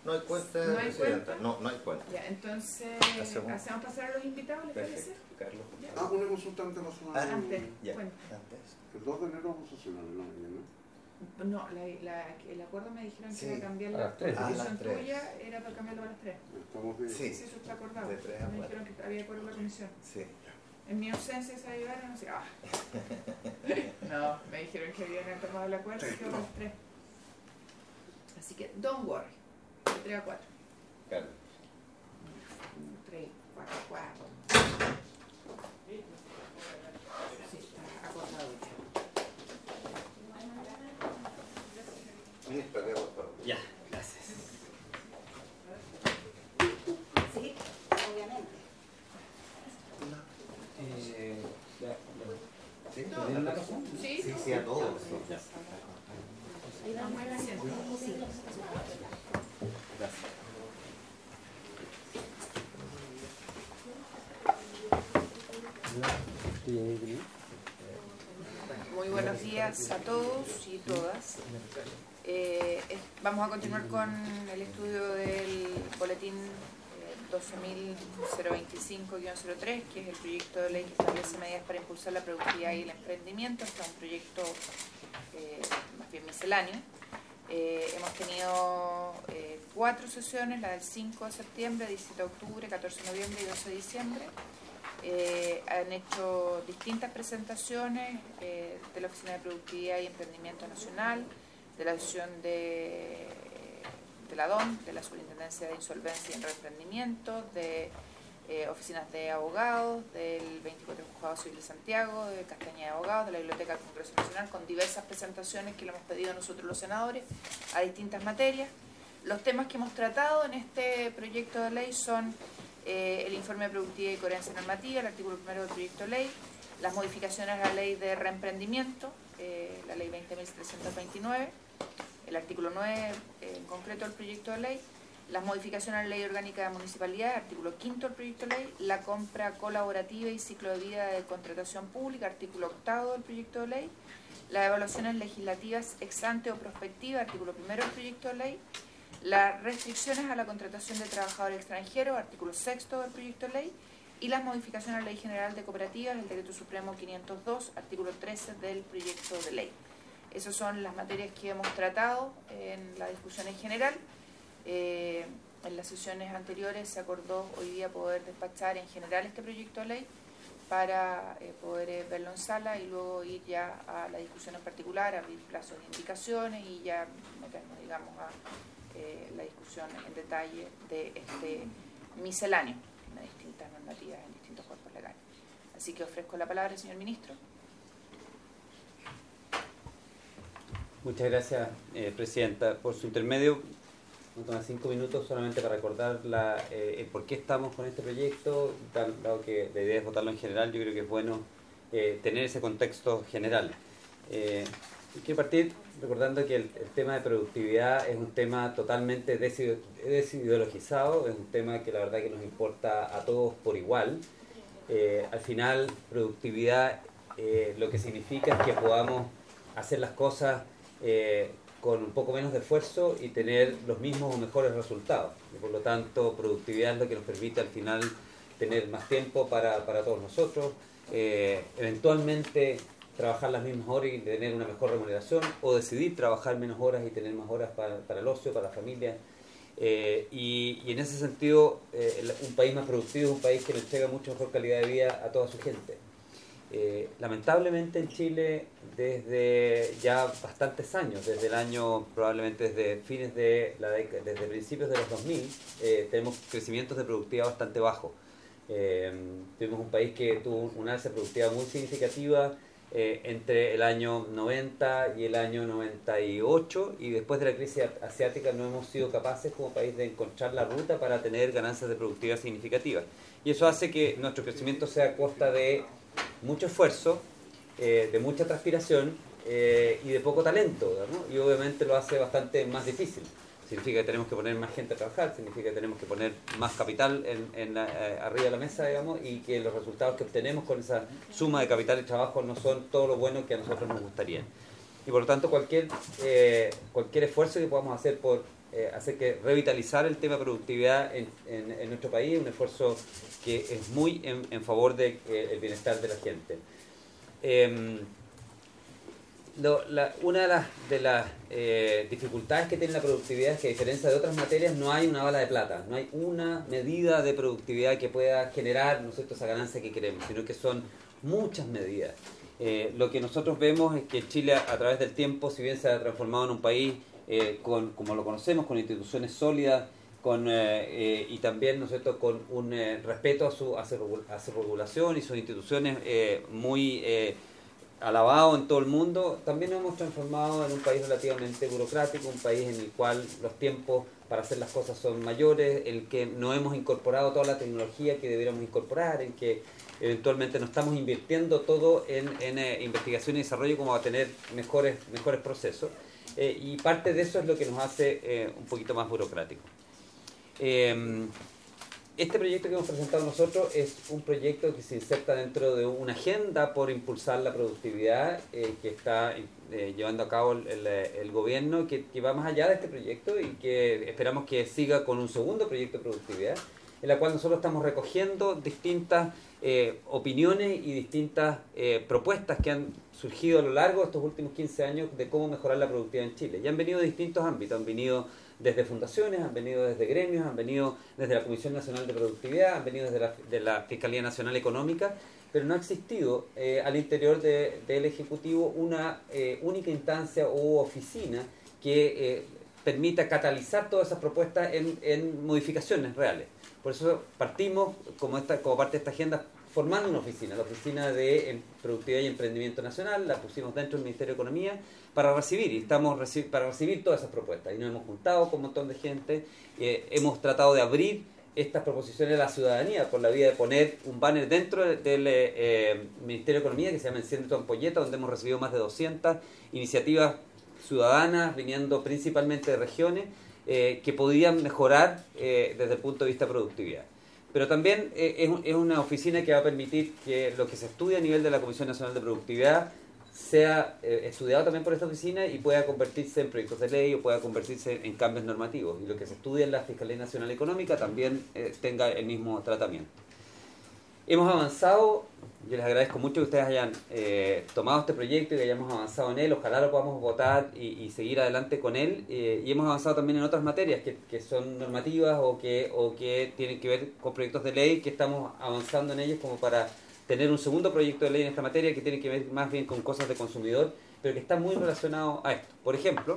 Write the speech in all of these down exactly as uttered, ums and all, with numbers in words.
No hay cuenta, ¿No hay cuenta? No, no hay cuenta. Ya, entonces, Hacemos, ¿hacemos pasar a los invitados, les parece? Perfecto, Carlos. Ah, una consulta antes de pasar a Ah, Antes, ya, cuenta. antes. El dos de enero vamos a sesionar en la mañana. No, la, la, el acuerdo me dijeron Sí, que era cambiar a la las tres. Ah, a posición las tres. tuya, era para cambiarlo a las tres. Estamos bien. Sí. Sí, eso está acordado. De tres a Me cuatro. dijeron que había acuerdo en la comisión. Sí. En mi ausencia se ayudaron así. Ah. No, me dijeron que habían tomado el acuerdo y que a las tres. Así que, don't worry. De tres a cuatro. Carlos. tres, cuatro, cuatro. Sí, está acordado ya. Ministro, ¿qué votó? Ya, gracias. Sí, obviamente. Eh, ya, ya. ¿Sí? No. ¿Tienen la razón? Sí, Sí, no. sí, a todos. Ya. Ahí vamos a la Gracias. Muy buenos días a todos y todas. Eh, es- vamos a continuar con el estudio del boletín eh, doce mil veinticinco guión cero tres, que es el proyecto de ley que establece medidas para impulsar la productividad y el emprendimiento. Este es un proyecto eh, más bien misceláneo. Eh, hemos tenido eh, cuatro sesiones, la del cinco de septiembre, diecisiete de octubre, catorce de noviembre y doce de diciembre. Eh, han hecho distintas presentaciones eh, de la Oficina de Productividad y Emprendimiento Nacional, de la Asociación de, de la D O M, de la Superintendencia de Insolvencia y Reemprendimiento, de eh, oficinas de abogados, del veinticuatro Juzgado Civil de Santiago, de Castañeda de Abogados, de la Biblioteca del Congreso Nacional, con diversas presentaciones que le hemos pedido nosotros los senadores a distintas materias. Los temas que hemos tratado en este proyecto de ley son eh, el informe de productividad y coherencia normativa, el artículo primero del proyecto de ley, las modificaciones a la ley de reemprendimiento, eh, la ley veinte mil trescientos veintinueve, el artículo nueve eh, en concreto del proyecto de ley, las modificaciones a la ley orgánica de municipalidad, artículo quinto del proyecto de ley, la compra colaborativa y ciclo de vida de contratación pública, artículo octavo del proyecto de ley, las evaluaciones legislativas ex ante o prospectiva, artículo primero del proyecto de ley, las restricciones a la contratación de trabajadores extranjeros, artículo sexto del proyecto de ley, y las modificaciones a la Ley General de Cooperativas, el Decreto Supremo quinientos dos, artículo trece del proyecto de ley. Esas son las materias que hemos tratado en la discusión en general. Eh, en las sesiones anteriores se acordó hoy día poder despachar en general este proyecto de ley para eh, poder eh, verlo en sala y luego ir ya a la discusión en particular, abrir plazos de indicaciones y ya meternos, digamos, a eh, la discusión en detalle de este misceláneo, de distintas normativas en distintos cuerpos legales. Así que ofrezco la palabra al señor ministro. Muchas gracias, eh, Presidenta. Por su intermedio, vamos a tomar cinco minutos solamente para recordar la, eh, el por qué estamos con este proyecto, dado que la idea es votarlo en general. Yo creo que es bueno eh, tener ese contexto general. Eh, quiero partir recordando que el, el tema de productividad es un tema totalmente desideologizado, es un tema que la verdad que nos importa a todos por igual. Eh, al final, productividad eh, lo que significa es que podamos hacer las cosas eh, con un poco menos de esfuerzo y tener los mismos o mejores resultados. Y por lo tanto, productividad es lo que nos permite al final tener más tiempo para, para todos nosotros, eh, eventualmente trabajar las mismas horas y tener una mejor remuneración, o decidir trabajar menos horas y tener más horas para, para el ocio, para la familia. Eh, y, y en ese sentido, eh, un país más productivo es un país que le entrega mucha mejor calidad de vida a toda su gente. Eh, lamentablemente en Chile, desde ya bastantes años, desde el año, probablemente desde fines de la década, desde principios de los dos mil, eh, tenemos crecimientos de productividad bastante bajos. Eh, tuvimos un país que tuvo una alza de productividad muy significativa eh, entre el año noventa y el año noventa y ocho, y después de la crisis asiática no hemos sido capaces como país de encontrar la ruta para tener ganancias de productividad significativas. Y eso hace que nuestro crecimiento sea a costa de mucho esfuerzo, eh, de mucha transpiración eh, y de poco talento, ¿no? Y obviamente lo hace bastante más difícil. Significa que tenemos que poner más gente a trabajar, significa que tenemos que poner más capital en, en la, eh, arriba de la mesa, digamos, y que los resultados que obtenemos con esa suma de capital y trabajo no son todo lo bueno que a nosotros nos gustaría. Y por lo tanto, cualquier, eh, cualquier esfuerzo que podamos hacer por eh, hacer que revitalizar el tema de productividad en, en, en nuestro país, un esfuerzo que es muy en, en favor del de, eh, bienestar de la gente. Eh, lo, la, una de las, de las eh, dificultades que tiene la productividad es que, a diferencia de otras materias, no hay una bala de plata, no hay una medida de productividad que pueda generar, ¿no es cierto?, esa ganancia que queremos, sino que son muchas medidas. Eh, lo que nosotros vemos es que Chile, a través del tiempo, si bien se ha transformado en un país eh, con, como lo conocemos, con instituciones sólidas, con eh, eh, y también, ¿no es cierto?, con un eh, respeto a su, a, su, a su regulación y sus instituciones eh, muy eh, alabado en todo el mundo, también nos hemos transformado en un país relativamente burocrático, un país en el cual los tiempos para hacer las cosas son mayores, en el que no hemos incorporado toda la tecnología que debiéramos incorporar, en que eventualmente no estamos invirtiendo todo en, en eh, investigación y desarrollo como a tener mejores, mejores procesos. Eh, y parte de eso es lo que nos hace eh, un poquito más burocrático. Eh, este proyecto que hemos presentado nosotros es un proyecto que se inserta dentro de una agenda por impulsar la productividad eh, que está eh, llevando a cabo el, el, el gobierno, que, que va más allá de este proyecto y que esperamos que siga con un segundo proyecto de productividad, en la cual nosotros estamos recogiendo distintas eh, opiniones y distintas eh, propuestas que han surgido a lo largo de estos últimos quince años de cómo mejorar la productividad en Chile. Y han venido de distintos ámbitos, han venido desde fundaciones, han venido desde gremios, han venido desde la Comisión Nacional de Productividad, han venido desde la, de la Fiscalía Nacional Económica, pero no ha existido eh, al interior de, del Ejecutivo una eh, única instancia o oficina que eh, permita catalizar todas esas propuestas en, en modificaciones reales. Por eso partimos como, esta, como parte de esta agenda formando una oficina, la Oficina de Productividad y Emprendimiento Nacional, la pusimos dentro del Ministerio de Economía para recibir, y estamos reci- para recibir todas esas propuestas. Y nos hemos juntado con un montón de gente, eh, hemos tratado de abrir estas proposiciones a la ciudadanía por la vía de poner un banner dentro del eh, Ministerio de Economía que se llama Enciende tu ampolleta, donde hemos recibido más de doscientas iniciativas ciudadanas viniendo principalmente de regiones eh, que podían mejorar eh, desde el punto de vista de productividad. Pero también eh, es, es una oficina que va a permitir que lo que se estudia a nivel de la Comisión Nacional de Productividad sea eh, estudiado también por esta oficina y pueda convertirse en proyectos de ley o pueda convertirse en cambios normativos. Y lo que se estudia en la Fiscalía Nacional Económica también eh, tenga el mismo tratamiento. Hemos avanzado, yo les agradezco mucho que ustedes hayan eh, tomado este proyecto y que hayamos avanzado en él, ojalá lo podamos votar y, y seguir adelante con él, eh, y hemos avanzado también en otras materias que, que son normativas o que, o que tienen que ver con proyectos de ley, que estamos avanzando en ellos como para tener un segundo proyecto de ley en esta materia que tiene que ver más bien con cosas de consumidor, pero que está muy relacionado a esto. Por ejemplo,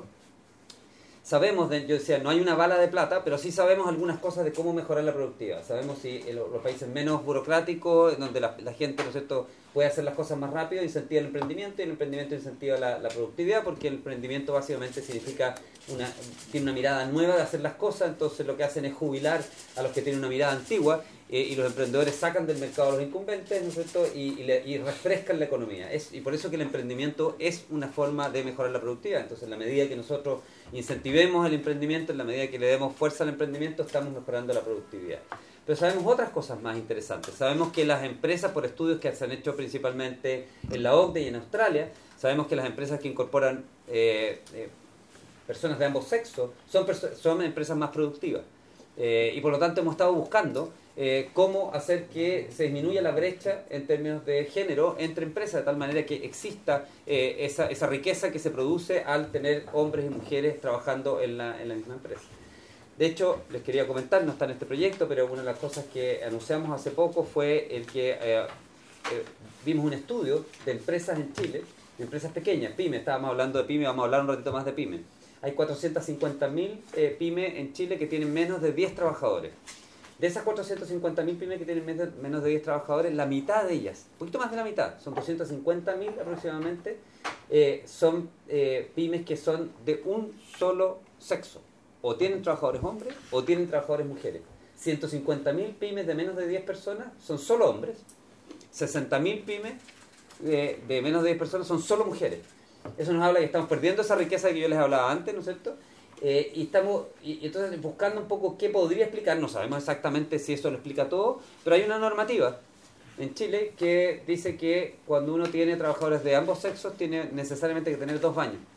sabemos, de, yo decía, no hay una bala de plata, pero sí sabemos algunas cosas de cómo mejorar la productividad. Sabemos si en los países menos burocráticos, donde la, la gente, ¿no es cierto?, puede hacer las cosas más rápido, incentiva el emprendimiento, y el emprendimiento incentiva la, la productividad, porque el emprendimiento básicamente significa una, tiene una mirada nueva de hacer las cosas, entonces lo que hacen es jubilar a los que tienen una mirada antigua, eh, y los emprendedores sacan del mercado a los incumbentes, ¿no es cierto?, y, y, le, y refrescan la economía. Es, y por eso que el emprendimiento es una forma de mejorar la productividad. Entonces, en la medida que nosotros incentivemos el emprendimiento, en la medida que le demos fuerza al emprendimiento, estamos mejorando la productividad. Pero sabemos otras cosas más interesantes. Sabemos que las empresas, por estudios que se han hecho principalmente en la O C D E y en Australia, sabemos que las empresas que incorporan eh, eh, personas de ambos sexos son, son empresas más productivas. Eh, y por lo tanto hemos estado buscando eh, cómo hacer que se disminuya la brecha en términos de género entre empresas, de tal manera que exista eh, esa, esa riqueza que se produce al tener hombres y mujeres trabajando en la, en la misma empresa. De hecho, les quería comentar, no está en este proyecto, pero una de las cosas que anunciamos hace poco fue el que eh, eh, vimos un estudio de empresas en Chile, de empresas pequeñas, pymes, estábamos hablando de pymes, vamos a hablar un ratito más de pymes. Hay cuatrocientas cincuenta mil eh, pymes en Chile que tienen menos de diez trabajadores. De esas cuatrocientas cincuenta mil pymes que tienen menos de diez trabajadores, la mitad de ellas, un poquito más de la mitad, son doscientas cincuenta mil aproximadamente, eh, son eh, pymes que son de un solo sexo. O tienen trabajadores hombres o tienen trabajadores mujeres. ciento cincuenta mil pymes de menos de diez personas son solo hombres. sesenta mil pymes de, de menos de diez personas son solo mujeres. Eso nos habla que estamos perdiendo esa riqueza que yo les hablaba antes, ¿no es cierto? Eh, y estamos y, y entonces buscando un poco qué podría explicar. No sabemos exactamente si eso lo explica todo, pero hay una normativa en Chile que dice que cuando uno tiene trabajadores de ambos sexos tiene necesariamente que tener dos baños.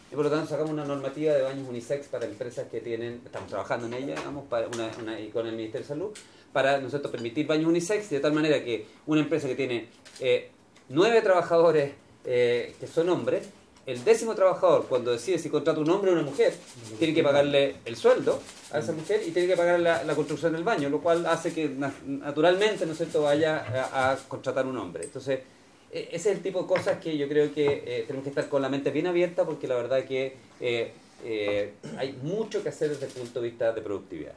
y por lo tanto sacamos una normativa de baños unisex para empresas que tienen, estamos trabajando en ella, digamos, para una, una, y con el Ministerio de Salud, para nosotros permitir baños unisex, de tal manera que una empresa que tiene eh, nueve trabajadores eh, que son hombres, el décimo trabajador, cuando decide si contrata un hombre o una mujer, tiene que pagarle el sueldo a esa mujer y tiene que pagar la, la construcción del baño, lo cual hace que naturalmente, ¿no es cierto?, vaya a, a contratar un hombre. Entonces, ese es el tipo de cosas que yo creo que eh, tenemos que estar con la mente bien abierta, porque la verdad es que eh, eh, hay mucho que hacer desde el punto de vista de productividad.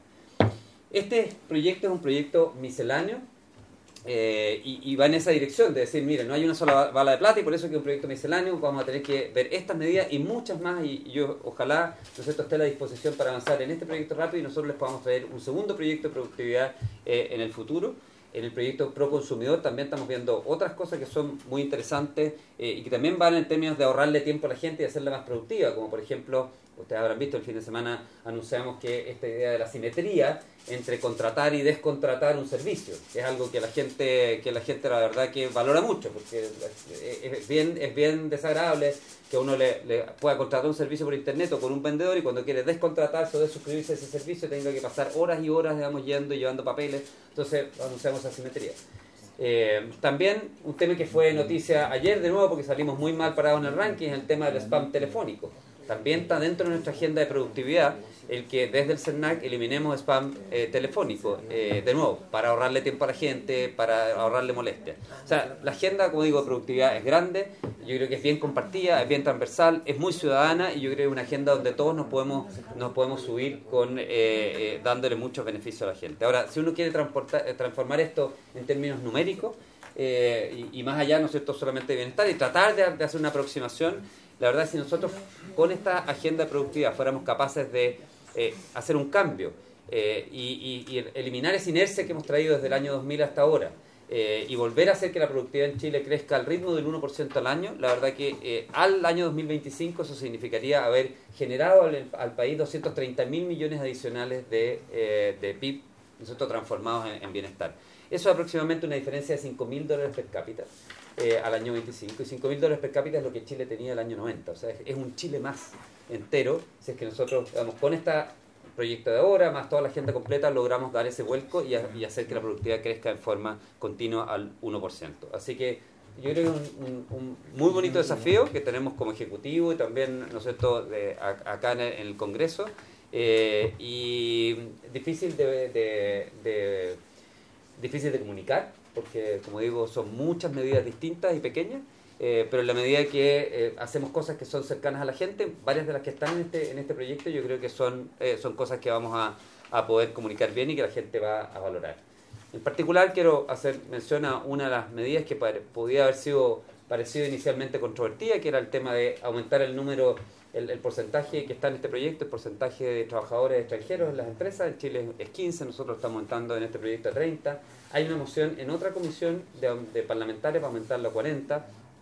Este proyecto es un proyecto misceláneo, Eh, y, y va en esa dirección de decir, mire, no hay una sola bala de plata y por eso que es un proyecto misceláneo, vamos a tener que ver estas medidas y muchas más, y, y yo ojalá, ¿no es cierto?, esté a la disposición para avanzar en este proyecto rápido y nosotros les podamos traer un segundo proyecto de productividad eh, en el futuro. En el proyecto Pro Consumidor también estamos viendo otras cosas que son muy interesantes eh, y que también van en términos de ahorrarle tiempo a la gente y hacerla más productiva, como por ejemplo, ustedes habrán visto, el fin de semana anunciamos que esta idea de la simetría entre contratar y descontratar un servicio, que es algo que la gente, que la gente la verdad que valora mucho, porque es bien, es bien desagradable que uno le, le pueda contratar un servicio por internet o con un vendedor y cuando quiere descontratarse o desuscribirse a ese servicio tenga que pasar horas y horas, digamos, yendo y llevando papeles. Entonces anunciamos asimetría. Eh, también un tema que fue noticia ayer de nuevo porque salimos muy mal parados en el ranking es el tema del spam telefónico. También está dentro de nuestra agenda de productividad el que desde el CERNAC eliminemos spam eh, telefónico, eh, de nuevo, para ahorrarle tiempo a la gente, para ahorrarle molestia. O sea, la agenda, como digo, de productividad es grande, yo creo que es bien compartida, es bien transversal, es muy ciudadana y yo creo que es una agenda donde todos nos podemos, nos podemos subir con eh, eh, dándole muchos beneficios a la gente. Ahora, si uno quiere transportar, transformar esto en términos numéricos eh, y, y más allá, ¿no es cierto?, solamente de bienestar y tratar de, de hacer una aproximación, la verdad es que si nosotros con esta agenda de productividad fuéramos capaces de eh, hacer un cambio eh, y, y, y eliminar esa inercia que hemos traído desde el año dos mil hasta ahora eh, y volver a hacer que la productividad en Chile crezca al ritmo del uno por ciento al año, la verdad que eh, al año dos mil veinticinco eso significaría haber generado al, al país doscientos treinta mil millones adicionales de, eh, de P I B, nosotros transformados en, en bienestar. Eso es aproximadamente una diferencia de cinco mil dólares per cápita. Eh, al año veinticinco, y cinco mil dólares per cápita es lo que Chile tenía el año noventa, o sea, es, es un Chile más entero, si es que nosotros, digamos, con este proyecto de ahora, más toda la agenda completa, logramos dar ese vuelco y, a, y hacer que la productividad crezca en forma continua al uno por ciento. Así que yo creo que es un, un, un muy bonito desafío que tenemos como Ejecutivo y también, ¿no es cierto?, de, a, acá en el, en el Congreso, eh, y difícil de, de, de, difícil de comunicar, porque, como digo, son muchas medidas distintas y pequeñas, eh, pero en la medida que eh, hacemos cosas que son cercanas a la gente, varias de las que están en este, en este proyecto, yo creo que son, eh, son cosas que vamos a, a poder comunicar bien y que la gente va a valorar. En particular, quiero hacer mención a una de las medidas que podía haber sido parecido inicialmente controvertida, que era el tema de aumentar el número, el, el porcentaje que está en este proyecto, el porcentaje de trabajadores extranjeros en las empresas. En Chile es quince, nosotros estamos aumentando en este proyecto a treinta. Hay una moción en otra comisión de, de parlamentarios para aumentarlo a cuarenta.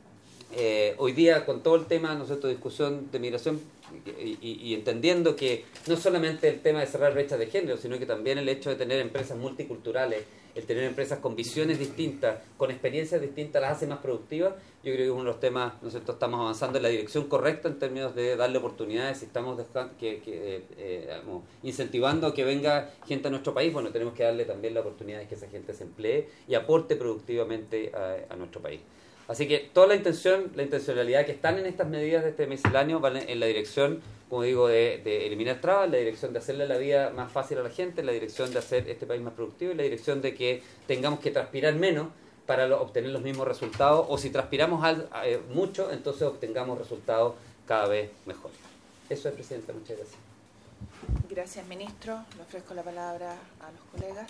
Eh, hoy día, con todo el tema, nosotros, discusión de migración y, y, y entendiendo que no solamente el tema de cerrar brechas de género, sino que también el hecho de tener empresas multiculturales, el tener empresas con visiones distintas, con experiencias distintas, las hace más productivas. Yo creo que es uno de los temas, nosotros estamos avanzando en la dirección correcta en términos de darle oportunidades, si estamos dejando, que, que, eh, digamos, incentivando a que venga gente a nuestro país, bueno, tenemos que darle también la oportunidad de que esa gente se emplee y aporte productivamente a, a nuestro país. Así que toda la intención, la intencionalidad que están en estas medidas de este misceláneo van en la dirección, como digo, de, de eliminar trabas, en la dirección de hacerle la vida más fácil a la gente, en la dirección de hacer este país más productivo, en la dirección de que tengamos que transpirar menos para lo, obtener los mismos resultados, o si transpiramos al, eh, mucho, entonces obtengamos resultados cada vez mejores. Eso es, Presidenta, muchas gracias. Gracias, Ministro. Le ofrezco la palabra a los colegas.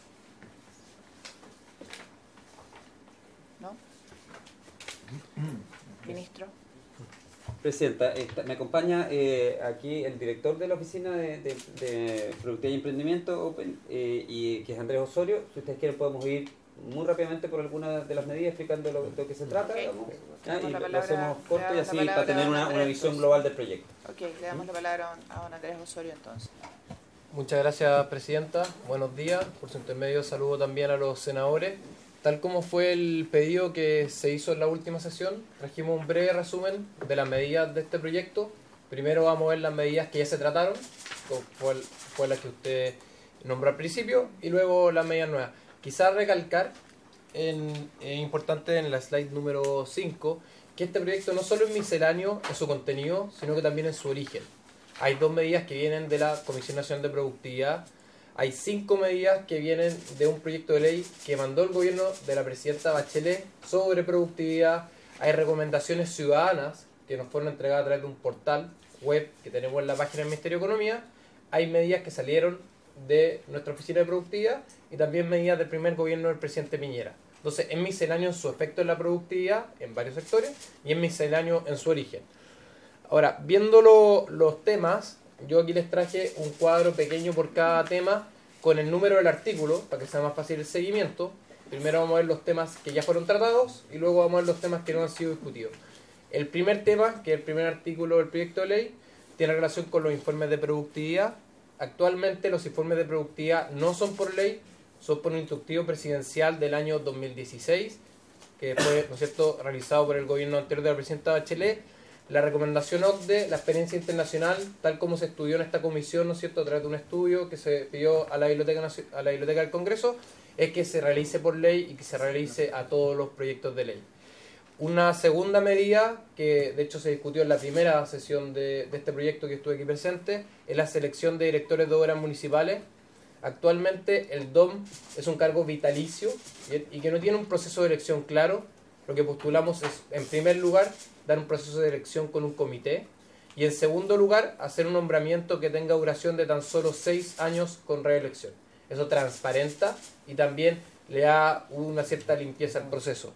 ¿No? Ministro. Presidenta, esta, me acompaña eh, aquí el director de la Oficina de, de, de Productividad y Emprendimiento Open, eh, y que es Andrés Osorio. Si ustedes quieren podemos ir muy rápidamente por algunas de las medidas explicando lo, de lo que se trata, okay. digamos, ¿ah? Y palabra, lo hacemos corto y así para tener una, una visión global del proyecto. Ok, le damos la palabra a don Andrés Osorio entonces. Muchas gracias, Presidenta. Buenos días. Por su intermedio saludo también a los senadores. Tal como fue el pedido que se hizo en la última sesión, trajimos un breve resumen de las medidas de este proyecto Primero vamos a ver las medidas que ya se trataron, fue, fue las que usted nombró al principio, y luego las medidas nuevas. Quizás recalcar, en, es importante en la slide número cinco, que este proyecto no solo es misceláneo en su contenido, sino que también en su origen. Hay dos medidas que vienen de la Comisión Nacional de Productividad, hay cinco medidas que vienen de un proyecto de ley que mandó el gobierno de la presidenta Bachelet sobre productividad, hay recomendaciones ciudadanas que nos fueron entregadas a través de un portal web que tenemos en la página del Ministerio de Economía, hay medidas que salieron de nuestra oficina de productividad y también medidas del primer gobierno del presidente Piñera. Entonces es misceláneo en su efecto en la productividad en varios sectores y es misceláneo en su origen. Ahora, viendo lo, los temas, yo aquí les traje un cuadro pequeño por cada tema con el número del artículo para que sea más fácil el seguimiento. Primero vamos a ver los temas que ya fueron tratados y luego vamos a ver los temas que no han sido discutidos. El primer tema, que es el primer artículo del proyecto de ley, tiene relación con los informes de productividad. Actualmente los informes de productividad no son por ley, son por un instructivo presidencial del año dos mil dieciséis, que fue, ¿no es cierto?, realizado por el gobierno anterior de la presidenta Bachelet. La recomendación O C D E, la experiencia internacional, tal como se estudió en esta comisión, ¿no es cierto?, a través de un estudio que se pidió a la Biblioteca, a la Biblioteca del Congreso, es que se realice por ley y que se realice a todos los proyectos de ley. Una segunda medida, que de hecho se discutió en la primera sesión de, de este proyecto que estuve aquí presente, es la selección de directores de obras municipales. Actualmente el D O M es un cargo vitalicio y, y que no tiene un proceso de elección claro. Lo que postulamos es, en primer lugar, dar un proceso de elección con un comité y, en segundo lugar, hacer un nombramiento que tenga duración de tan solo seis años con reelección. Eso transparenta y también le da una cierta limpieza al proceso.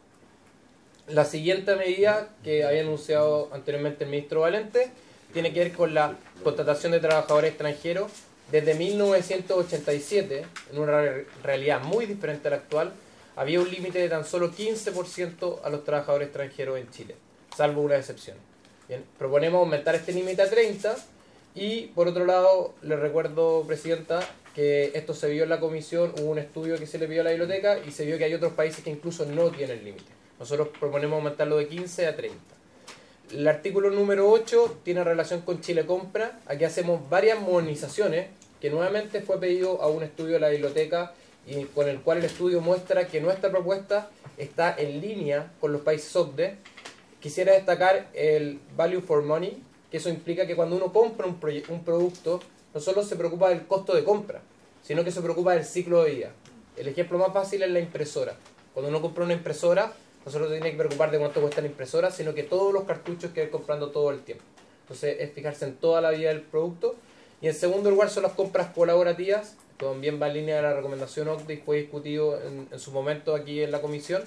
La siguiente medida que había anunciado anteriormente el ministro Valente tiene que ver con la contratación de trabajadores extranjeros. Desde mil novecientos ochenta y siete, en una realidad muy diferente a la actual, había un límite de tan solo quince por ciento a los trabajadores extranjeros en Chile, salvo una excepción. Bien, proponemos aumentar este límite a treinta y, por otro lado, les recuerdo, Presidenta, que esto se vio en la comisión, hubo un estudio que se le pidió a la biblioteca y se vio que hay otros países que incluso no tienen límite. Nosotros proponemos aumentarlo de quince a treinta. El artículo número ocho tiene relación con Chile Compra. Aquí hacemos varias modernizaciones que nuevamente fue pedido a un estudio de la biblioteca y con el cual el estudio muestra que nuestra propuesta está en línea con los países O C D E. Quisiera destacar el Value for Money, que eso implica que cuando uno compra un, un producto, no solo se preocupa del costo de compra, sino que se preocupa del ciclo de vida. El ejemplo más fácil es la impresora. Cuando uno compra una impresora, no solo se tiene que preocupar de cuánto cuesta la impresora, sino que todos los cartuchos que va comprando todo el tiempo. Entonces es fijarse en toda la vida del producto. Y en segundo lugar son las compras colaborativas. También va en línea de la recomendación O C D E y fue discutido en, en su momento aquí en la comisión.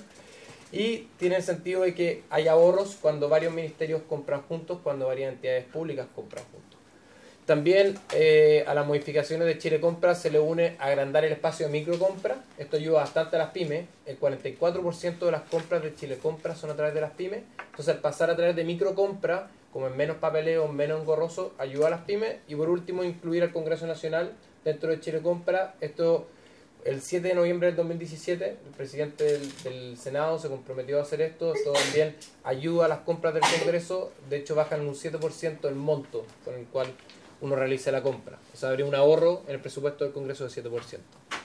Y tiene el sentido de que hay ahorros cuando varios ministerios compran juntos, cuando varias entidades públicas compran juntos. También eh, a las modificaciones de Chile Compra se le une agrandar el espacio de microcompra. Esto ayuda bastante a las pymes. El cuarenta y cuatro por ciento de las compras de Chile Compra son a través de las pymes. Entonces, al pasar a través de microcompra, como en menos papeleo, menos engorroso, ayuda a las pymes. Y por último, incluir al Congreso Nacional dentro de Chile Compra. Esto, el siete de noviembre del dos mil diecisiete, el presidente del, del Senado se comprometió a hacer esto. Esto también ayuda a las compras del Congreso. De hecho, bajan un siete por ciento el monto con el cual uno realiza la compra. O sea, habría un ahorro en el presupuesto del Congreso de siete por ciento.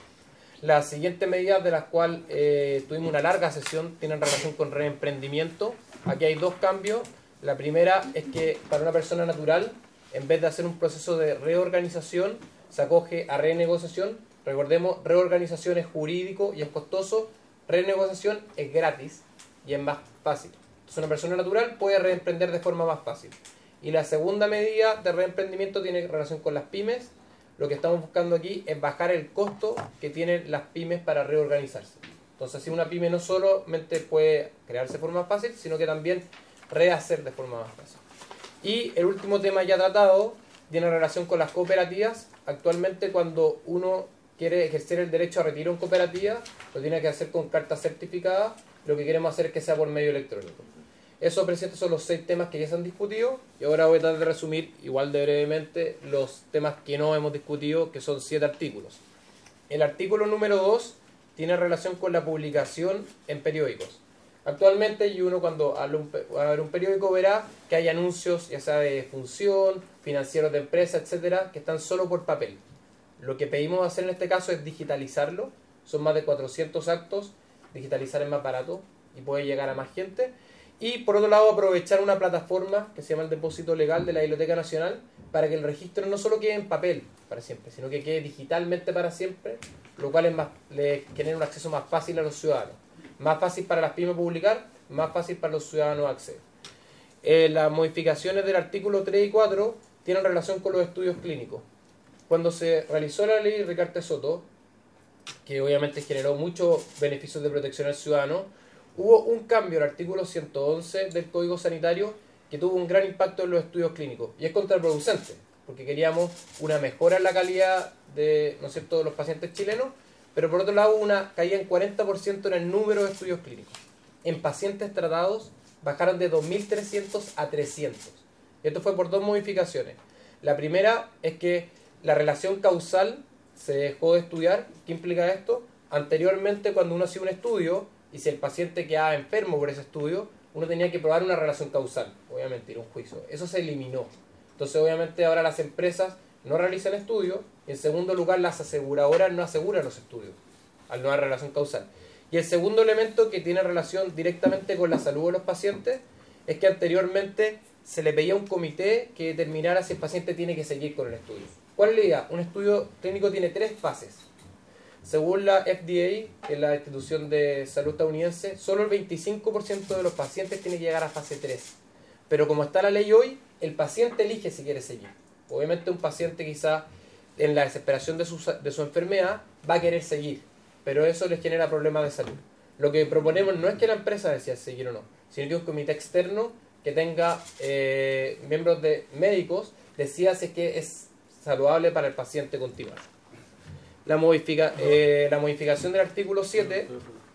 Las siguientes medidas, de las cuales eh, tuvimos una larga sesión, tienen relación con reemprendimiento. Aquí hay dos cambios. La primera es que para una persona natural, en vez de hacer un proceso de reorganización, se acoge a renegociación. Recordemos, reorganización es jurídico y es costoso. Renegociación es gratis y es más fácil. Entonces, una persona natural puede reemprender de forma más fácil. Y la segunda medida de reemprendimiento tiene relación con las pymes. Lo que estamos buscando aquí es bajar el costo que tienen las pymes para reorganizarse. Entonces, así una pyme no solamente puede crearse de forma más fácil, sino que también rehacer de forma más fácil. Y el último tema ya tratado tiene relación con las cooperativas. Actualmente, cuando uno quiere ejercer el derecho a retiro en cooperativa, lo tiene que hacer con carta certificada. Lo que queremos hacer es que sea por medio electrónico. Eso, presidente, son los seis temas que ya se han discutido y ahora voy a tratar de resumir igual de brevemente los temas que no hemos discutido, que son siete artículos. El artículo número dos tiene relación con la publicación en periódicos. Actualmente, y uno cuando abre un, pe- abre un periódico verá que hay anuncios, ya sea de función, financieros de empresa, etcétera, que están solo por papel. Lo que pedimos hacer en este caso es digitalizarlo. Son más de cuatrocientos actos. Digitalizar es más barato y puede llegar a más gente. Y por otro lado, aprovechar una plataforma que se llama el Depósito Legal de la Biblioteca Nacional para que el registro no solo quede en papel para siempre, sino que quede digitalmente para siempre, lo cual es más, le genera un acceso más fácil a los ciudadanos. Más fácil para las pymes publicar, más fácil para los ciudadanos acceder. Eh, las modificaciones del artículo tres y cuatro tienen relación con los estudios clínicos. Cuando se realizó la ley Ricarte Soto, que obviamente generó muchos beneficios de protección al ciudadano, hubo un cambio al artículo ciento once del Código Sanitario que tuvo un gran impacto en los estudios clínicos. Y es contraproducente, porque queríamos una mejora en la calidad de, ¿no es cierto?, de los pacientes chilenos, pero por otro lado una caída en cuarenta por ciento en el número de estudios clínicos. En pacientes tratados bajaron de dos mil trescientos a trescientos. Y esto fue por dos modificaciones. La primera es que la relación causal se dejó de estudiar. ¿Qué implica esto? Anteriormente, cuando uno hacía un estudio y si el paciente quedaba enfermo por ese estudio, uno tenía que probar una relación causal, obviamente, ir a un juicio. Eso se eliminó. Entonces, obviamente, ahora las empresas no realizan estudios y, en segundo lugar, las aseguradoras no aseguran los estudios al no haber relación causal. Y el segundo elemento que tiene relación directamente con la salud de los pacientes es que anteriormente se le pedía a un comité que determinara si el paciente tiene que seguir con el estudio. ¿Cuál es la idea? Un estudio clínico tiene tres fases. Según la F D A, que es la institución de salud estadounidense, solo el veinticinco por ciento de los pacientes tiene que llegar a fase tres. Pero como está la ley hoy, el paciente elige si quiere seguir. Obviamente un paciente quizá en la desesperación de su, de su enfermedad va a querer seguir, pero eso les genera problemas de salud. Lo que proponemos no es que la empresa decida seguir o no, sino que un comité externo que tenga eh, miembros de médicos decida si es que es saludable para el paciente continuar. La, modifica, eh, la modificación del artículo siete...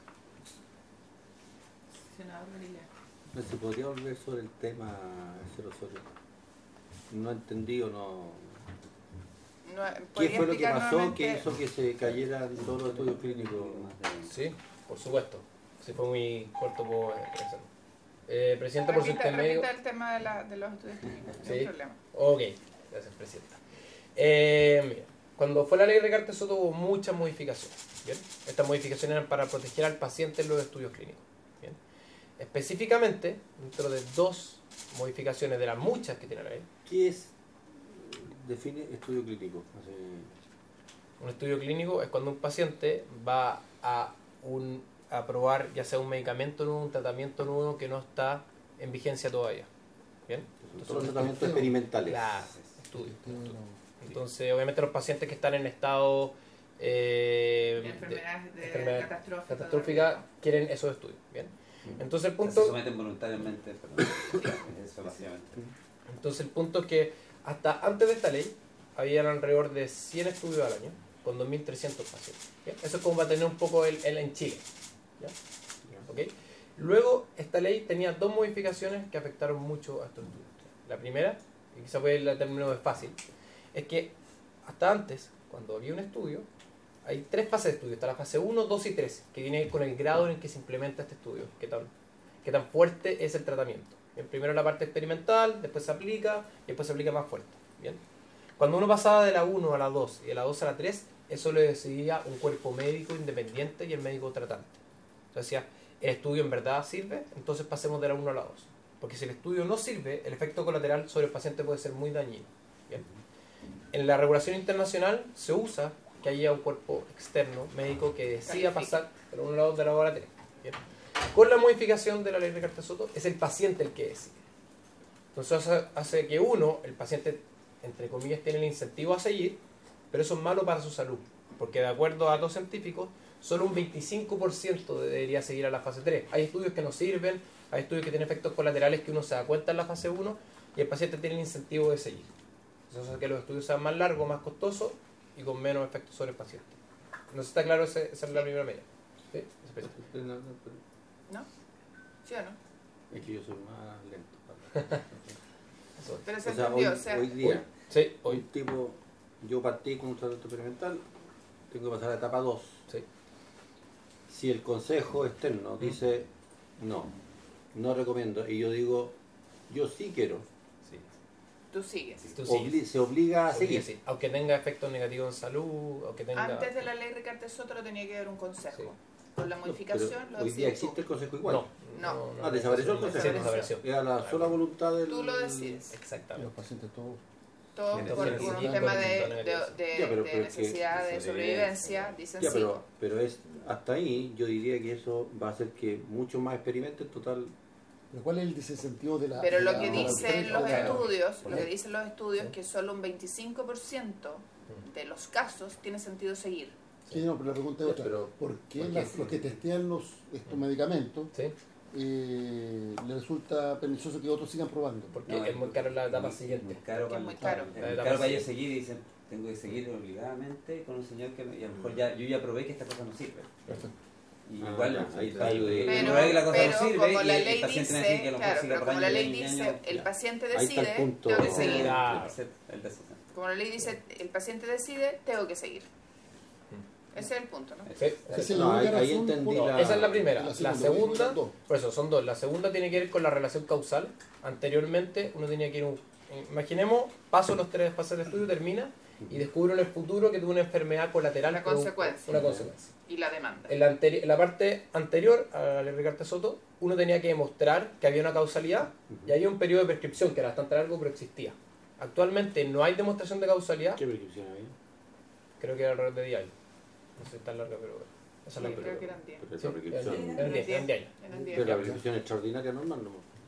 ¿No se podría volver sobre el tema, señor Osorio? No entendí o no... No, ¿Qué ¿podría fue lo que explicar pasó que nuevamente? hizo que se cayeran todos los estudios clínicos? Sí, por supuesto. Si fue muy corto, puedo expresarlo. Eh, Presidenta, por su Repita, intermedio... repita el tema de, la, de los estudios clínicos, no hay Sí. problema. Ok, gracias, Presidenta. Eh, mira, cuando fue la ley Ricarte Soto hubo muchas modificaciones. ¿Bien? Estas modificaciones eran para proteger al paciente en los estudios clínicos. ¿Bien? Específicamente, dentro de dos modificaciones de las muchas que tiene la ley, ¿Qué es? Define estudio clínico. Así, un estudio clínico es cuando un paciente va a, un, a probar ya sea un medicamento nuevo, un tratamiento nuevo que no está en vigencia todavía. ¿Bien? son los tratamientos experimentales. Claro, estudios. Entonces, obviamente los pacientes que están en estado eh, de- Enfermedades de enfermedad catastróficas. catastrófica quieren esos estudios. ¿Bien? Entonces el Se punto, someten voluntariamente, perdón. Eso básicamente. entonces el punto es que hasta antes de esta ley habían alrededor de cien estudios al año con dos mil trescientos pacientes. ¿Bien? Eso es como va a tener un poco el, el en Chile. ¿Ya? ¿Ok? Luego, esta ley tenía dos modificaciones que afectaron mucho a estos estudios. La primera, y quizá fue el término de fácil, es que hasta antes, cuando había un estudio, hay tres fases de estudio. Está la fase uno, dos y tres, que viene con el grado en el que se implementa este estudio, qué tan, qué tan fuerte es el tratamiento. Bien, primero la parte experimental, después se aplica, y después se aplica más fuerte. Bien. Cuando uno pasaba de la uno a la dos y de la dos a la tres, eso lo decidía un cuerpo médico independiente y el médico tratante. Entonces decía, ¿el estudio en verdad sirve? Entonces pasemos de la uno a la dos. Porque si el estudio no sirve, el efecto colateral sobre el paciente puede ser muy dañino. Bien. En la regulación internacional se usa que haya un cuerpo externo, médico, que decida pasar de la uno a la dos, de la dos a la tres. Bien. Con la modificación de la ley Ricarte Soto, es el paciente el que decide. Entonces hace, hace que uno, el paciente, entre comillas, tiene el incentivo a seguir, pero eso es malo para su salud. Porque de acuerdo a datos científicos, solo un veinticinco por ciento debería seguir a la fase tres. Hay estudios que no sirven, hay estudios que tienen efectos colaterales que uno se da cuenta en la fase uno y el paciente tiene el incentivo de seguir. Eso hace que los estudios sean más largos, más costosos y con menos efectos sobre el paciente. ¿No está claro? Ese, esa es la primera medida. ¿Sí? No, no, pero ¿No? ¿Sí o no? es que yo soy más lento. Eso. Pero se O sea, hoy, entendió, o sea, hoy día, Sí, hoy. un tipo, yo partí con un tratamiento experimental, tengo que pasar a la etapa dos. Sí. Si el consejo externo dice No, no recomiendo. Y yo digo, yo sí quiero. Sí. Tú sigues. Tú Obli- sigues. se obliga a Sí, seguir. sí. Aunque tenga efectos negativos en salud, aunque tenga... Antes de la ley Ricardo Soto lo tenía que dar un consejo. Sí. Con la No, modificación pero lo hoy día decides tú. existe el consejo igual. No. No. Ah, desapareció el Sí, consejo. desapareció. Era la sola voluntad del... Tú lo decides. Y Exactamente. los pacientes todos. Todo Tiene por, que por un seguir tema con de, el de, tono de- Ya, pero- de pero es que- necesidad de de sobrevivencia, sobrevivencia. dicen Ya, sí. pero, pero es hasta ahí yo diría que eso va a hacer que muchos más experimenten total. Pero ¿cuál es el desincentivo de la... Pero de lo la- que de la dicen los autoridad? estudios, ¿Por lo qué? que dicen los estudios es que solo un veinticinco por ciento de los casos tiene sentido seguir. Sí, no, pero la pregunta es Ya, otra. pero- ¿Por qué ¿por qué las- sí? los que testean los, estos medicamentos Sí, eh, les resulta pernicioso que otros sigan probando? porque No, es muy caro la etapa muy- siguiente. Muy caro Que es para, muy caro. Es La muy etapa caro para ellos siguiente. seguir y dicen, tengo que seguir obligadamente con un señor que me- y a lo mejor ya, yo ya probé que esta cosa no sirve. Perfecto. Y Ah, igual, ya, ahí y- está. y- Pero, probé que la cosa pero no sirve como y la el ley paciente dice, necesita que a lo mejor claro, siga pero por como la años, ley años, dice, años, el ya. paciente Ahí está el decide, punto. tengo que Ese seguir. es el- Ah. ese es el decisión. Como la ley dice, el paciente decide, tengo que seguir. Ese es el punto, ¿no? Sí, Esa es sí. la No, única ahí- ahí razón entendí por- la- Esa es la primera. La La segunda, segunda, las dos. por eso son dos. La segunda tiene que ver con la relación causal. Anteriormente uno tenía que ir, un- imaginemos, paso los tres fases de estudio, termina y descubro en el futuro que tuve una enfermedad colateral. Una producto- consecuencia. Una consecuencia. Y la demanda. En la, anteri- en la parte anterior a la ley Ricardo Soto, uno tenía que demostrar que había una causalidad y había un periodo de prescripción que era bastante largo, pero existía. Actualmente no hay demostración de causalidad. ¿Qué prescripción había? Creo que era alrededor de diez años. No sé si tan larga, pero esa es Sí, la creo que película. eran diez. Pero es Sí, la prescripción. eran diez, eran diez, eran diez años. Eran diez. Pero la prescripción extraordinaria normal, ¿no?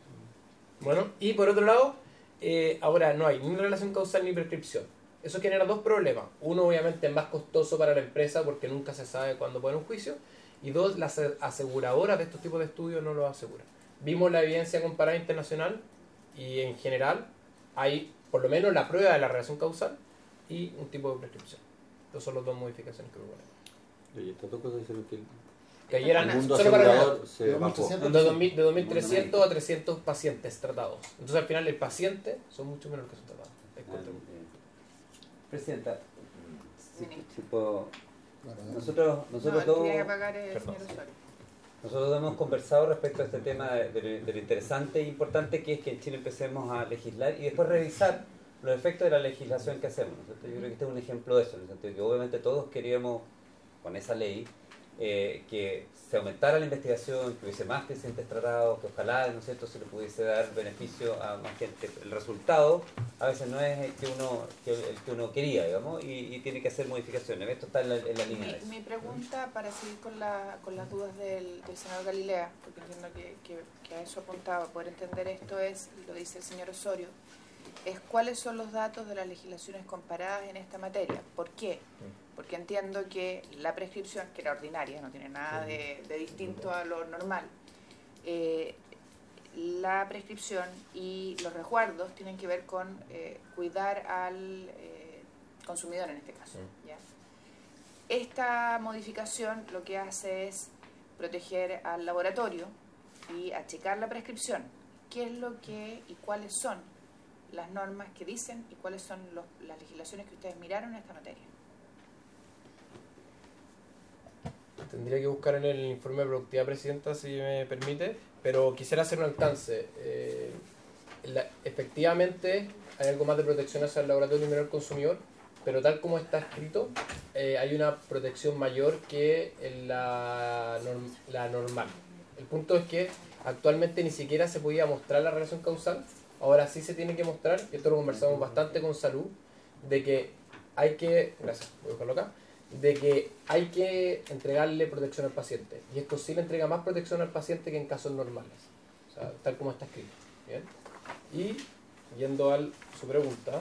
Bueno, y por otro lado, eh, ahora no hay ni relación causal ni prescripción. Eso genera dos problemas. Uno, obviamente, es más costoso para la empresa porque nunca se sabe cuándo poner un juicio. Y dos, las aseguradoras de estos tipos de estudios no los aseguran. Vimos la evidencia comparada internacional y en general hay por lo menos la prueba de la relación causal y un tipo de prescripción. Estas son las dos modificaciones que proponemos. Oye, estas dos cosas dicen que Que ayer eran el mundo solo para asegurador se Pero bajó. trescientos. de dos mil de dos mil trescientos a trescientos pacientes tratados. Entonces al final el paciente son mucho menos que son tratados. Es Ah, contra- eh, Presidenta, si, Ministro. si puedo- Claro, nosotros, No, nosotros el que todos... tiene que pagar es el Perdón. señor Osorio. Nosotros hemos conversado respecto a este tema de, de lo- de lo interesante e importante que es que en Chile empecemos a legislar y después revisar los efectos de la legislación que hacemos, ¿no es cierto? Yo creo que este es un ejemplo de eso, en el sentido de que obviamente todos queríamos, con esa ley, eh, que se aumentara la investigación, que hubiese más pacientes tratados, que ojalá, ¿no es cierto?, se le pudiese dar beneficio a más gente. El resultado a veces no es el que uno, que, el que uno quería, digamos, y, y tiene que hacer modificaciones. Esto está en la, en la línea de eso. Mi, mi pregunta, para seguir con, la, con las dudas del, del senador Galilea, porque entiendo que, que, que a eso apuntaba, poder entender esto es, lo dice el señor Osorio, es cuáles son los datos de las legislaciones comparadas en esta materia. ¿Por qué? Porque entiendo que la prescripción, que era ordinaria, no tiene nada de, de distinto a lo normal, eh, la prescripción y los resguardos tienen que ver con eh, cuidar al eh, consumidor en este caso. ¿ya? Esta modificación lo que hace es proteger al laboratorio y achicar la prescripción. ¿Qué es lo que y cuáles son las normas que dicen y cuáles son los, las legislaciones que ustedes miraron en esta materia? Tendría que buscar en el informe de productividad, Presidenta, si me permite, pero quisiera hacer un alcance. Eh, la- efectivamente, hay algo más de protección hacia el laboratorio y menor consumidor, pero tal como está escrito, eh, hay una protección mayor que en la, norm- la normal. El punto es que actualmente ni siquiera se podía mostrar la relación causal, ahora sí se tiene que mostrar, y esto lo conversamos bastante con Salud, de que hay que, gracias, voy a dejarlo acá, de que hay que entregarle protección al paciente. Y esto sí le entrega más protección al paciente que en casos normales. O sea, tal como está escrito. ¿Bien? Y, yendo a su pregunta.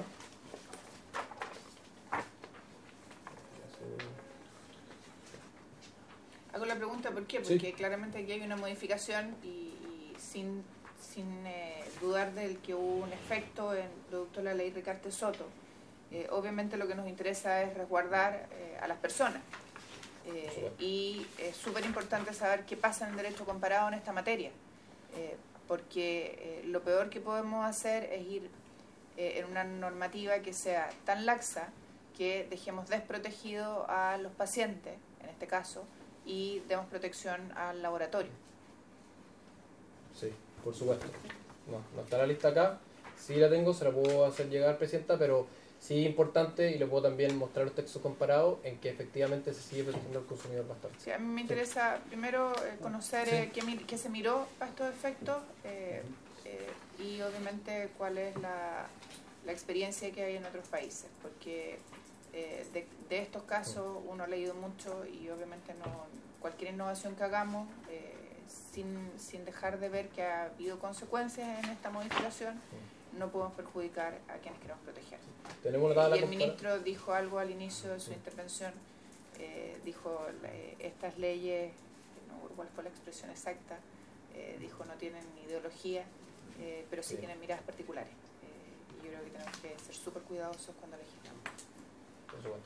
Hago la pregunta ¿por qué? Sí. Porque claramente aquí hay una modificación y, y sin, sin eh, dudar del que hubo un efecto en producto de la ley Ricardo Soto. Eh, obviamente lo que nos interesa es resguardar eh, a las personas. Eh, y es súper importante saber qué pasa en el derecho comparado en esta materia. Eh, porque eh, lo peor que podemos hacer es ir eh, en una normativa que sea tan laxa que dejemos desprotegido a los pacientes, en este caso, y demos protección al laboratorio. Sí, por supuesto. No, no está la lista acá. Sí la tengo, se la puedo hacer llegar, Presidenta, pero sí es importante y le puedo también mostrar los textos comparados en que efectivamente se sigue protegiendo al consumidor bastante. Sí, a mí me interesa primero eh, conocer Sí. eh, qué, mi- qué se miró a estos efectos eh, eh, y obviamente cuál es la, la experiencia que hay en otros países, porque eh, de, de estos casos uno ha leído mucho y obviamente no cualquier innovación que hagamos, eh, sin, sin dejar de ver que ha habido consecuencias en esta modificación, no podemos perjudicar a quienes queremos proteger. Tenemos una tabla Y el compara- ministro dijo algo al inicio de su intervención, eh, dijo eh, estas leyes, no recuerdo cuál fue la expresión exacta, eh, dijo no tienen ideología, eh, pero sí, Sí. tienen miradas particulares. Eh, y yo creo que tenemos que ser súper cuidadosos cuando legislamos. Por supuesto.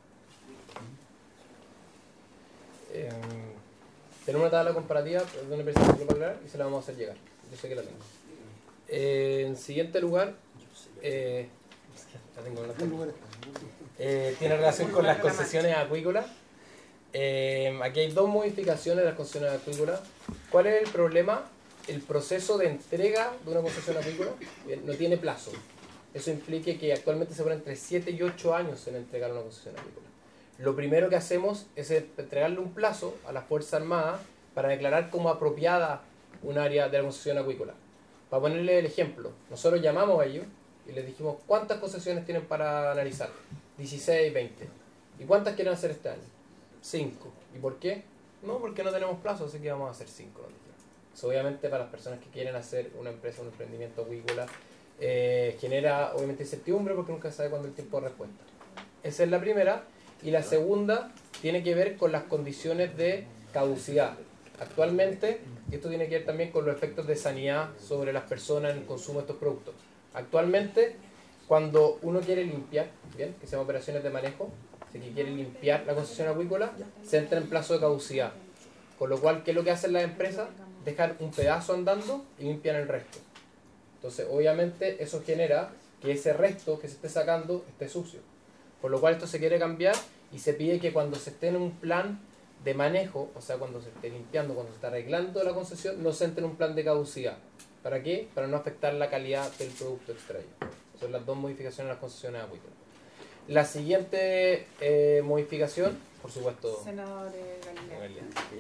Eh, tenemos una tabla comparativa de una empresa que lo puede aclarar y se la vamos a hacer llegar. Yo sé que la tengo. Eh, en siguiente lugar, eh, la tengo, no la ¿En tengo. lugar está? Eh, tiene relación con las concesiones acuícolas. Eh, aquí hay dos modificaciones de las concesiones acuícolas. ¿Cuál es el problema? El proceso de entrega de una concesión acuícola bien, no tiene plazo. Eso implica que actualmente se pone entre siete y ocho años en entregar una concesión acuícola. Lo primero que hacemos es entregarle un plazo a la Fuerza Armada para declarar como apropiada un área de la concesión acuícola. Para ponerle el ejemplo, nosotros llamamos a ellos y les dijimos cuántas concesiones tienen para analizar. dieciséis, veinte. ¿Y cuántas quieren hacer este año? cinco. ¿Y por qué? No, porque no tenemos plazo, así que vamos a hacer cinco. Eso obviamente para las personas que quieren hacer una empresa, un emprendimiento acuícola, eh, genera obviamente incertidumbre porque nunca se sabe cuándo es el tiempo de respuesta. Esa es la primera. Y la segunda tiene que ver con las condiciones de caducidad. Actualmente, esto tiene que ver también con los efectos de sanidad sobre las personas en el consumo de estos productos. Actualmente, cuando uno quiere limpiar, ¿bien? Que se llaman operaciones de manejo, si que quiere limpiar la concesión acuícola, se entra en plazo de caducidad. Con lo cual, ¿qué es lo que hacen las empresas? Dejan un pedazo andando y limpian el resto. Entonces, obviamente, eso genera que ese resto que se esté sacando esté sucio. Por lo cual esto se quiere cambiar y se pide que cuando se esté en un plan de manejo, o sea, cuando se esté limpiando, cuando se esté arreglando la concesión, no se entre en un plan de caducidad. ¿Para qué? Para no afectar la calidad del producto extraído. Son las dos modificaciones en las concesiones acuícolas. La siguiente eh, modificación, por supuesto, Senador eh, Galilea. Noelia.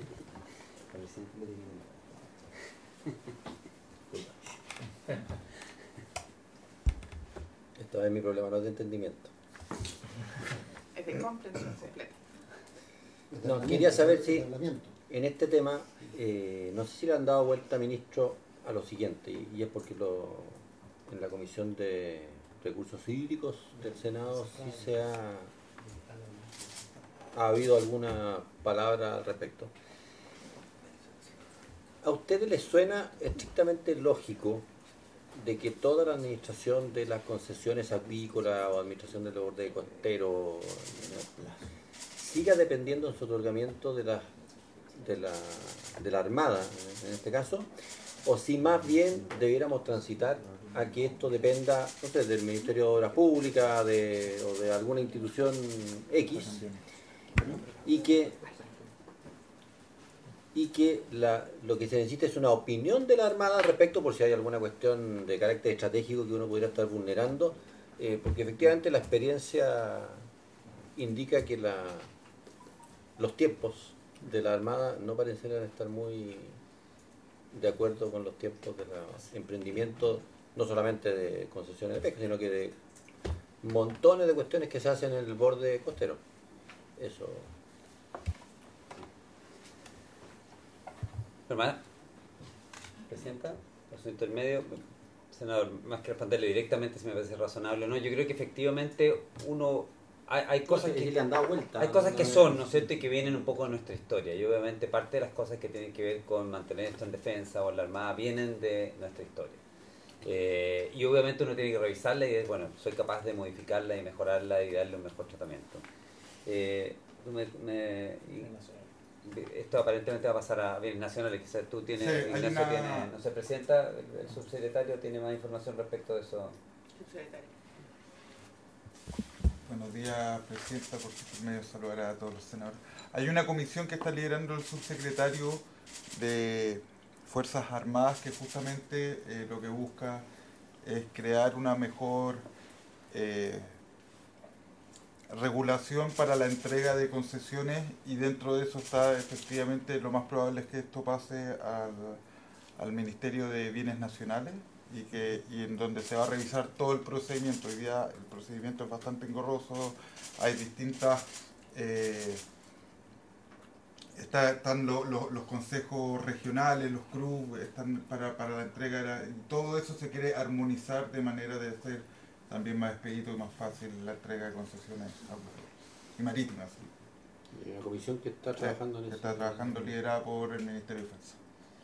Esto es mi problema, no es de entendimiento. Es de comprensión completa. No, quería saber si Reglamento. en este tema, eh, no sé si le han dado vuelta, ministro, a lo siguiente, y, y es porque lo, en la Comisión de Recursos Hídricos del Senado sí se ha, ha habido alguna palabra al respecto. ¿A ustedes les suena estrictamente lógico de que toda la administración de las concesiones acuícolas o administración del borde costero siga dependiendo en su otorgamiento de la, de la, de la Armada, en este caso, o si más bien debiéramos transitar a que esto dependa, no sé, del Ministerio de Obras Públicas de, o de alguna institución X, y que y que la, lo que se necesita es una opinión de la Armada al respecto por si hay alguna cuestión de carácter estratégico que uno pudiera estar vulnerando, eh, porque efectivamente la experiencia indica que la, los tiempos de la Armada no parecen estar muy de acuerdo con los tiempos de los emprendimientos, no solamente de concesiones de pesca, sino que de montones de cuestiones que se hacen en el borde costero. Eso. Hermana, Presidenta, por su intermedio, senador, más que responderle directamente si me parece razonable o no, yo creo que efectivamente uno, hay, hay cosas que que le han dado vuelta. hay cosas que son, ¿no es cierto?, y que vienen un poco de nuestra historia, y obviamente parte de las cosas que tienen que ver con mantener esto en defensa o en la Armada vienen de nuestra historia. Eh, y obviamente uno tiene que revisarla y, bueno, soy capaz de modificarla y mejorarla y darle un mejor tratamiento. Eh, tú me, me- y- esto aparentemente va a pasar a bienes nacionales, quizás tú tienes, Sí, hay Ignacio una- tiene, no se presenta, el, el subsecretario tiene más información respecto de eso. Subsecretario. Buenos días, Presidenta, por su medio saludar a todos los senadores. Hay una comisión que está liderando el subsecretario de Fuerzas Armadas, que justamente eh, lo que busca es crear una mejor eh, regulación para la entrega de concesiones, y dentro de eso está efectivamente lo más probable es que esto pase al, al Ministerio de Bienes Nacionales, y que y en donde se va a revisar todo el procedimiento. Hoy día el procedimiento es bastante engorroso, hay distintas eh, está, están lo, lo, los consejos regionales, los C R U, están para, para la entrega, todo eso se quiere armonizar de manera de hacer también más expedito y más fácil la entrega de concesiones y marítimas. Y una comisión que está trabajando sí, en que eso. Está trabajando liderada por el Ministerio de Defensa.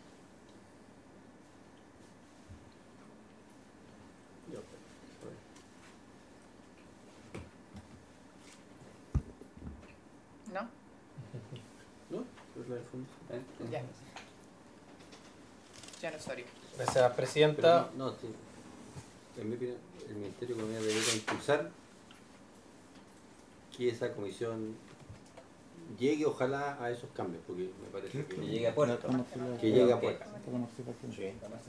¿No? ¿No? ¿Es la de fondo? Ya. Jan Osorio. Gracias, Presidenta. Pero no, no, sí. En mi opinión, el Ministerio de Economía debería impulsar que esa comisión llegue, ojalá, a esos cambios, porque me parece Que que llegue a puerto. que llegue a puerto. Sí.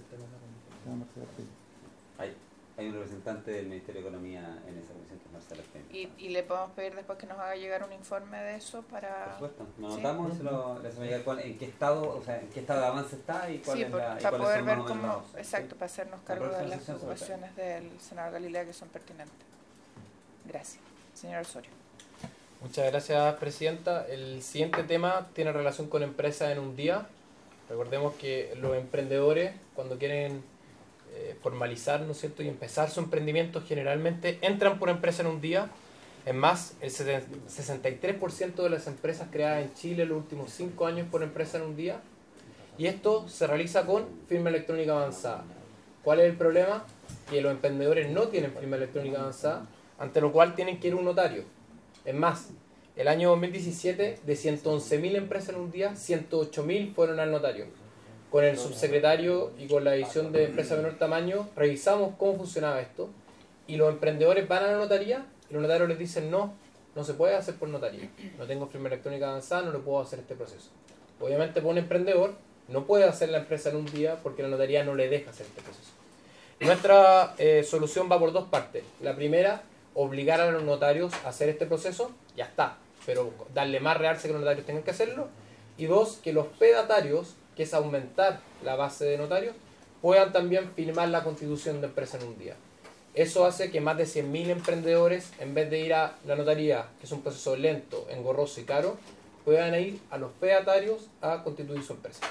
Hay, hay un representante del Ministerio de Economía en esa comisión, que es Marcela Peña. Y, y le podemos pedir después que nos haga llegar un informe de eso para... Por supuesto, nos Sí. anotamos y se lo, le hacemos llegar cuál- en qué estado, o sea, en qué estado de avance está y cuál Sí, es por- la, y para cuáles poder son ver más o menos cómo... los- Exacto, sí. para hacernos La cargo de próxima las sesión se lo trae. preocupaciones del senador Galilea que son pertinentes. Gracias. Señor Osorio. Muchas gracias, Presidenta. El siguiente tema tiene relación con empresas en un día. Recordemos que los emprendedores, cuando quieren eh, formalizar, ¿no es cierto?, y empezar su emprendimiento, generalmente entran por empresa en un día. Es más, el sesenta y tres por ciento de las empresas creadas en Chile en los últimos cinco años por empresa en un día. Y esto se realiza con firma electrónica avanzada. ¿Cuál es el problema? Que los emprendedores no tienen firma electrónica avanzada, ante lo cual tienen que ir a un notario. Es más, el año dos mil diecisiete, de ciento once mil empresas en un día, ciento ocho mil fueron al notario. Con el subsecretario y con la división de empresas de menor tamaño, revisamos cómo funcionaba esto. Y los emprendedores van a la notaría y los notarios les dicen no, no se puede hacer por notaría. No tengo firma electrónica avanzada, no le puedo hacer este proceso. Obviamente, para un emprendedor, no puede hacer la empresa en un día porque la notaría no le deja hacer este proceso. Nuestra eh, solución va por dos partes. La primera, obligar a los notarios a hacer este proceso, ya está, pero darle más realce que los notarios tengan que hacerlo. Y dos, que los fedatarios, que es aumentar la base de notarios, puedan también firmar la constitución de empresa en un día. Eso hace que más de cien mil emprendedores, en vez de ir a la notaría, que es un proceso lento, engorroso y caro, puedan ir a los fedatarios a constituir su empresa.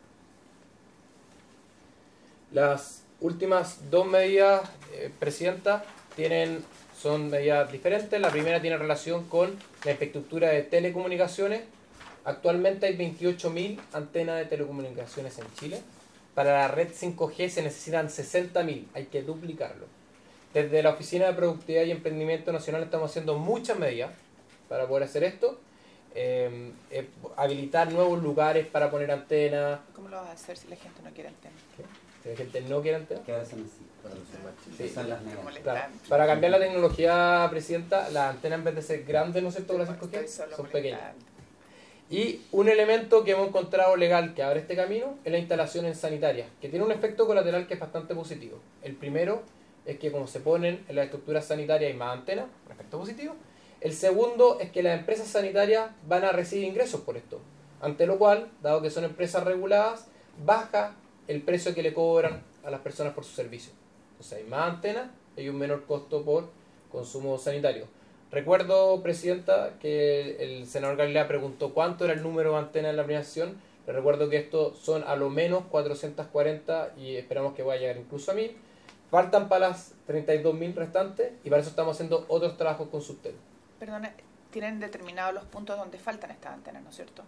Las últimas dos medidas, eh, Presidenta, tienen, son medidas diferentes. La primera tiene relación con la infraestructura de telecomunicaciones. Actualmente hay veintiocho mil antenas de telecomunicaciones en Chile. Para la red cinco G se necesitan sesenta mil, hay que duplicarlo. Desde la Oficina de Productividad y Emprendimiento Nacional estamos haciendo muchas medidas para poder hacer esto. Eh, eh, habilitar nuevos lugares para poner antenas. ¿Cómo lo vas a hacer si la gente no quiere antenas? Si la gente no quiere antenas. Que ahora son así. Sí. Son las Como negras. le Claro. están- Para cambiar la tecnología, Presidenta, las antenas en vez de ser grandes, ¿no es cierto?, con la cinco G, Estoy solo son molestando. pequeñas. Y un elemento que hemos encontrado legal que abre este camino es la instalación en sanitarias, que tiene un efecto colateral que es bastante positivo. El primero es que como se ponen en las estructuras sanitarias hay más antenas, un efecto positivo. El segundo es que las empresas sanitarias van a recibir ingresos por esto, ante lo cual, dado que son empresas reguladas, baja el precio que le cobran a las personas por su servicio. Entonces hay más antenas, hay un menor costo por consumo sanitario. Recuerdo, Presidenta, que el senador Galilea preguntó cuánto era el número de antenas en la primera sesión. Le recuerdo que estos son a lo menos cuatrocientas cuarenta y esperamos que vaya a llegar incluso a mil. Faltan para las treinta y dos mil restantes y para eso estamos haciendo otros trabajos con Subtel. Perdona, tienen determinados los puntos donde faltan estas antenas, ¿no es cierto?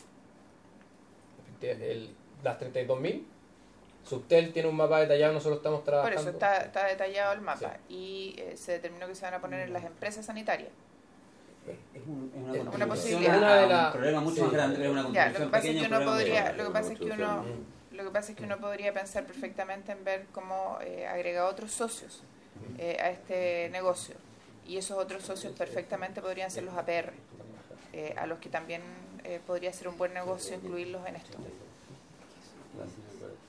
El, las treinta y dos mil. Subtel tiene un mapa detallado, nosotros estamos Por trabajando. eso está, está detallado el mapa y eh, se determinó que se van a poner en las empresas sanitarias. Es, un, es una, Es una contribución posibilidad. a Una de un las- problema mucho sí. más grande, es una Ya, lo contribución que pasa es pequeña, que un uno problema podría, grande. lo que pasa es que uno, Mm. lo que pasa es que uno podría pensar perfectamente en ver cómo eh, agrega otros socios eh, a este negocio y esos otros socios perfectamente podrían ser los A P R, eh, a los que también eh, podría ser un buen negocio incluirlos en esto. Gracias.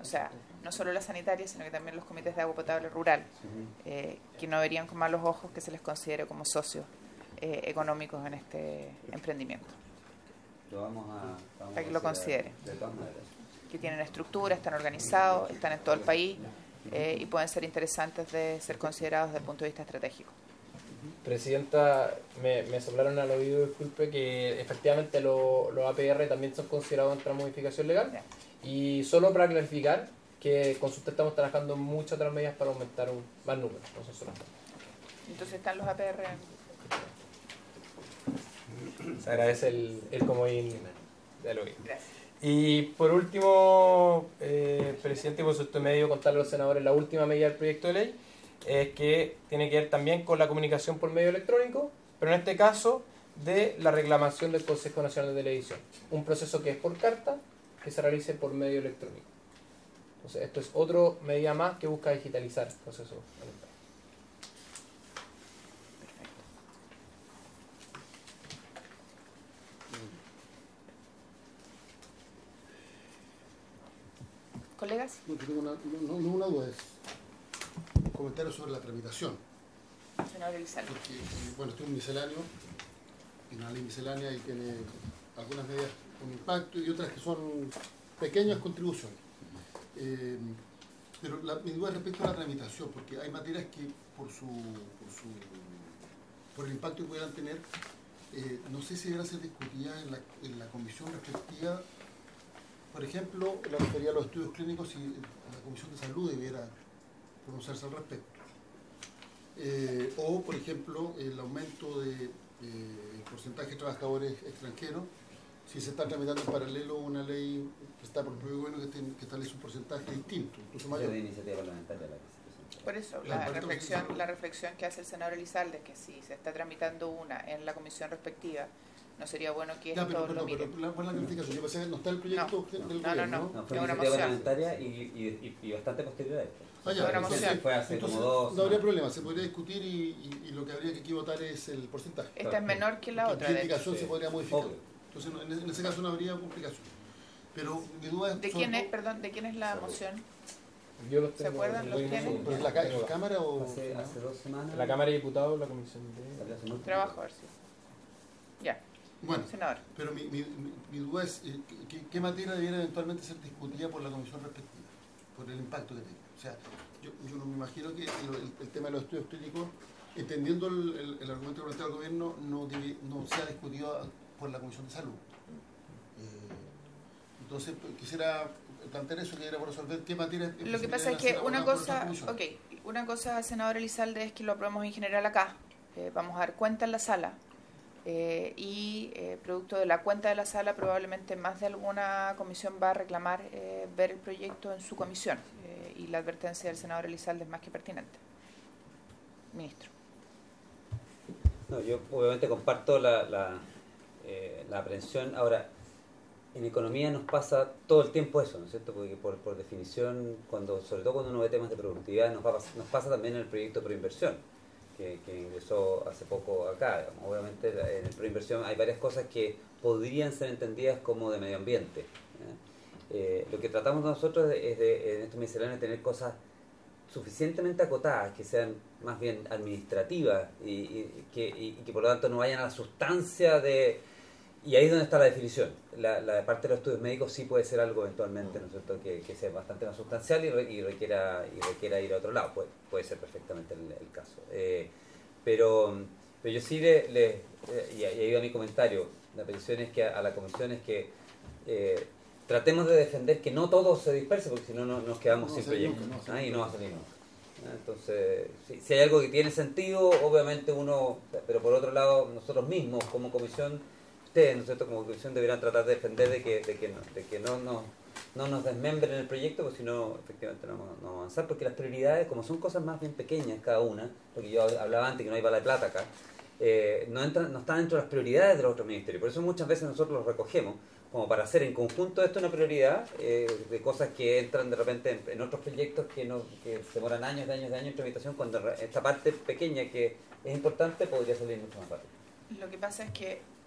O sea, no solo las sanitarias, sino que también los comités de agua potable rural, eh, que no verían con malos ojos que se les considere como socios eh, económicos en este emprendimiento. Lo vamos a, vamos Para que a lo hacer considere. De todas maneras. Que tienen estructura, están organizados, están en todo el país eh, y pueden ser interesantes de ser considerados desde el punto de vista estratégico. Presidenta, me, me soplaron al oído, disculpe, que efectivamente lo- los A P R también son considerados entre la modificación legal. Ya. Y solo para clarificar que con usted estamos trabajando en muchas otras medidas para aumentar un, más números, no son solo. Entonces están los A P R. Se agradece el, el comodín del oído. Gracias. Y por último, eh, presidente, y por su medio contarle a los senadores la última medida del proyecto de ley, es que tiene que ver también con la comunicación por medio electrónico, pero en este caso de la reclamación del Consejo Nacional de Televisión. Un proceso que es por carta, que se realice por medio electrónico. Entonces, esto es otra medida más que busca digitalizar el proceso electoral. ¿Colegas? No, tengo una, no, no una duda, es un comentario sobre la tramitación. Senador Elizalde. Porque, eh, bueno, esto es un misceláneo, y una ley miscelánea y tiene algunas medidas con impacto y otras que son pequeñas contribuciones. Eh, pero la, mi duda es respecto a la tramitación, porque hay materias que por su, por, su, por el impacto que pudieran tener, eh, no sé si deberán ser discutidas en la, en la comisión respectiva. Por ejemplo, la refería a los estudios clínicos y la Comisión de Salud debiera pronunciarse al respecto. Eh, o, por ejemplo, el aumento del de, porcentaje de trabajadores extranjeros, si se está tramitando en paralelo una ley que está por el propio gobierno que, ten, que establece un porcentaje distinto, incluso mayor. Es de iniciativa parlamentaria la que se presenta. Por eso, La la parte reflexión, que- la reflexión que hace el senador Elizalde es que si se está tramitando una en la comisión respectiva, no sería bueno que Ya, esto pero, lo pero, miren. pero la, ¿cuál es la clarificación? Yo pensé que no está el proyecto del No, gobierno, no, no. No, fue Es una iniciativa moción. parlamentaria y, y, y, y bastante posterior a esto. Ah, ya, Una entonces- moción. Fue hace entonces, como dos. no habría problema, se podría discutir y, y, y lo que habría que aquí votar es el porcentaje. Esta es menor que la Porque otra, la de hecho. indicación sí. se podría modificar. Obvio. Entonces, no, en, en ese caso no habría complicación. Pero mi duda es... ¿De sobre quién es, todo- perdón, de quién es la moción? Yo los ¿Se tengo- acuerdan los doy quiénes? un- ¿Pero es la, ca- tengo- la Cámara o...? Hace, hace dos semanas. La Cámara de Diputados, la Comisión de... salió hace mucho Trabajo, a tiempo. ver si. Ya, Bueno, senador. pero mi, mi, mi- mi duda es eh, ¿qué, qué materia debiera eventualmente ser discutida por la comisión respectiva? Por el impacto que tiene. O sea, yo, yo no me imagino que el, el- el tema de los estudios clínicos, entendiendo el, el- el argumento que plantea el gobierno, no, debe- no sea discutido por la comisión de salud. Eh, entonces, pues, quisiera plantear eso, que era por resolver qué materia... Lo que pasa es que una cosa, ok, una cosa, senador Elizalde, es que lo aprobamos en general acá. Eh, vamos a dar cuenta en la sala. Eh, y eh, producto de la cuenta de la sala, probablemente más de alguna comisión va a reclamar eh, ver el proyecto en su comisión. Eh, y la advertencia del senador Elizalde es más que pertinente. Ministro. No, yo obviamente comparto la, la, eh, la aprehensión. Ahora, en economía nos pasa todo el tiempo eso, ¿no es cierto? Porque por, por definición, cuando, sobre todo cuando uno ve temas de productividad, nos, va a pas- nos pasa también en el proyecto de proinversión, que, que ingresó hace poco acá. Digamos. Obviamente la- en el proinversión hay varias cosas que podrían ser entendidas como de medio ambiente. ¿eh? Eh, lo que tratamos nosotros es de, en estos misceláneos, tener cosas suficientemente acotadas, que sean más bien administrativas y, y, que, y, y que por lo tanto no vayan a la sustancia de... Y ahí es donde está la definición. La, la parte de los estudios médicos sí puede ser algo eventualmente, ¿no es cierto?, que, que sea bastante más sustancial y, re- y, requiera, y requiera ir a otro lado. Puede, puede ser perfectamente el, el caso. Eh, pero, pero yo sí le... le eh, y ahí va mi comentario. La petición es que a, a la comisión es que eh, tratemos de defender que no todo se disperse, porque si no, no nos quedamos No va sin a salir proyecto. nunca, no va a ¿ah? salir Y no va a nunca. salir nunca. ¿ah? Entonces, si, si hay algo que tiene sentido, obviamente uno, pero por otro lado, nosotros mismos como comisión, ustedes, ¿no es cierto?, como comisión deberán tratar de defender de que, de que, no, de que no, no, no nos desmembren el proyecto, porque si no, efectivamente no, vamos- no vamos a avanzar, porque las prioridades, como son cosas más bien pequeñas cada una, porque yo hablaba antes que no hay bala de plata acá, eh, no, entran, no están dentro de las prioridades de los otros ministerios. Por eso muchas veces nosotros los recogemos como para hacer en conjunto esto una prioridad eh, de cosas que entran de repente en, en otros proyectos que, no, que se demoran años, de años, de años en tramitación, cuando re- esta parte pequeña que es importante podría salir mucho más rápido. Lo que pasa es que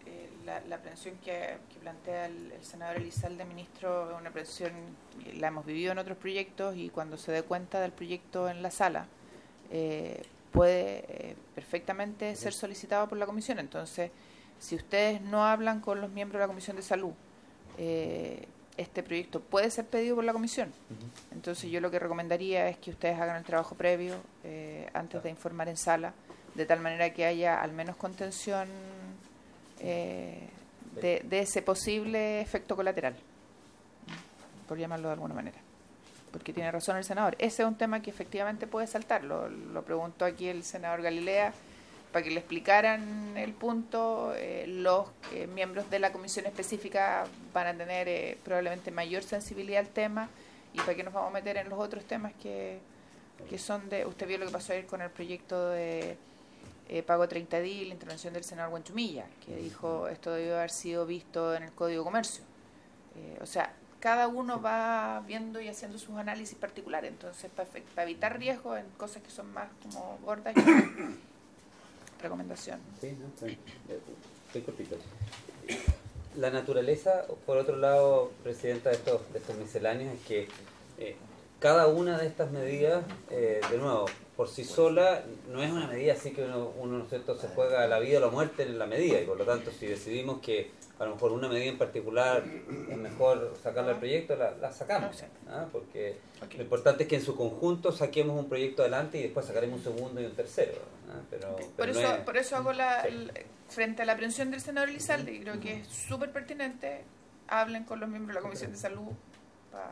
eh, la, la aprehensión que, que plantea el, el senador Elizalde, ministro, es una aprehensión que la hemos vivido en otros proyectos y cuando se dé cuenta del proyecto en la sala, eh, puede eh, perfectamente ser solicitado por la comisión. Entonces, si ustedes no hablan con los miembros de la Comisión de Salud, eh, este proyecto puede ser pedido por la comisión. Entonces, yo lo que recomendaría es que ustedes hagan el trabajo previo eh, antes de informar en sala, de tal manera que haya al menos contención eh, de, de ese posible efecto colateral, por llamarlo de alguna manera. Porque tiene razón el senador. Ese es un tema que efectivamente puede saltar. Lo, lo preguntó aquí el senador Galilea para que le explicaran el punto. Eh, los eh, miembros de la comisión específica van a tener eh, probablemente mayor sensibilidad al tema, y para que nos vamos a meter en los otros temas que, que son de... Usted vio lo que pasó ayer con el proyecto de eh, pago treinta D I, la intervención del senador Huenchumilla, que dijo esto debió haber sido visto en el Código de Comercio. Eh, o sea, cada uno va viendo y haciendo sus análisis particulares. Entonces, para, para evitar riesgos en cosas que son más como gordas, yo, recomendación. Sí, no, estoy, estoy cortito. La naturaleza, por otro lado, Presidenta, de estos, de estos misceláneos, es que eh, cada una de estas medidas, eh, de nuevo, por sí sola, no es una medida así que uno, uno ¿no es cierto?, se juega la vida o la muerte en la medida, y por lo tanto, si decidimos que a lo mejor una medida en particular es mejor sacarla del proyecto, la, la sacamos, ¿ah? Porque okay. Lo importante es que en su conjunto saquemos un proyecto adelante y después sacaremos un segundo y un tercero, ¿ah? Pero, okay. pero por, no eso, es... por eso hago la, sí. el, frente a la aprehensión del senador Elizalde, y creo que es súper pertinente, hablen con los miembros de la Comisión de Salud. Pa...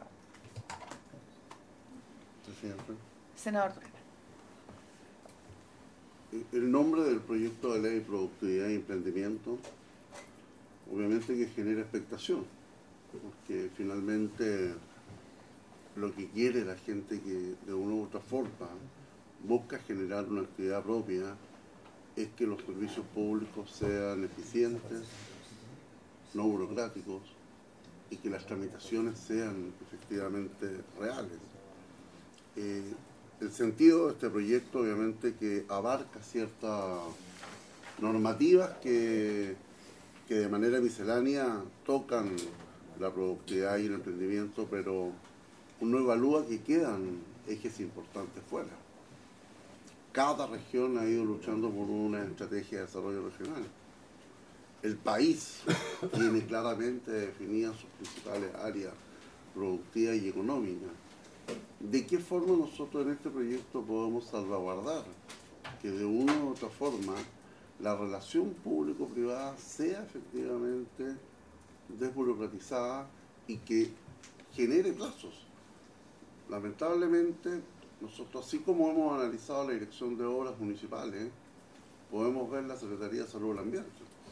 Senador Durena. El nombre del proyecto de ley de productividad y emprendimiento obviamente que genera expectación, porque finalmente lo que quiere la gente que de una u otra forma busca generar una actividad propia es que los servicios públicos sean eficientes, no burocráticos, y que las tramitaciones sean efectivamente reales. Eh, el sentido de este proyecto obviamente que abarca ciertas normativas que que de manera miscelánea tocan la productividad y el emprendimiento, pero uno evalúa que quedan ejes importantes fuera. Cada región ha ido luchando por una estrategia de desarrollo regional. El país tiene claramente definidas sus principales áreas productivas y económicas. ¿De qué forma nosotros en este proyecto podemos salvaguardar que de una u otra forma la relación público-privada sea efectivamente desburocratizada y que genere plazos? Lamentablemente, nosotros, así como hemos analizado la dirección de obras municipales, podemos ver la Secretaría de Salud del Ambiente.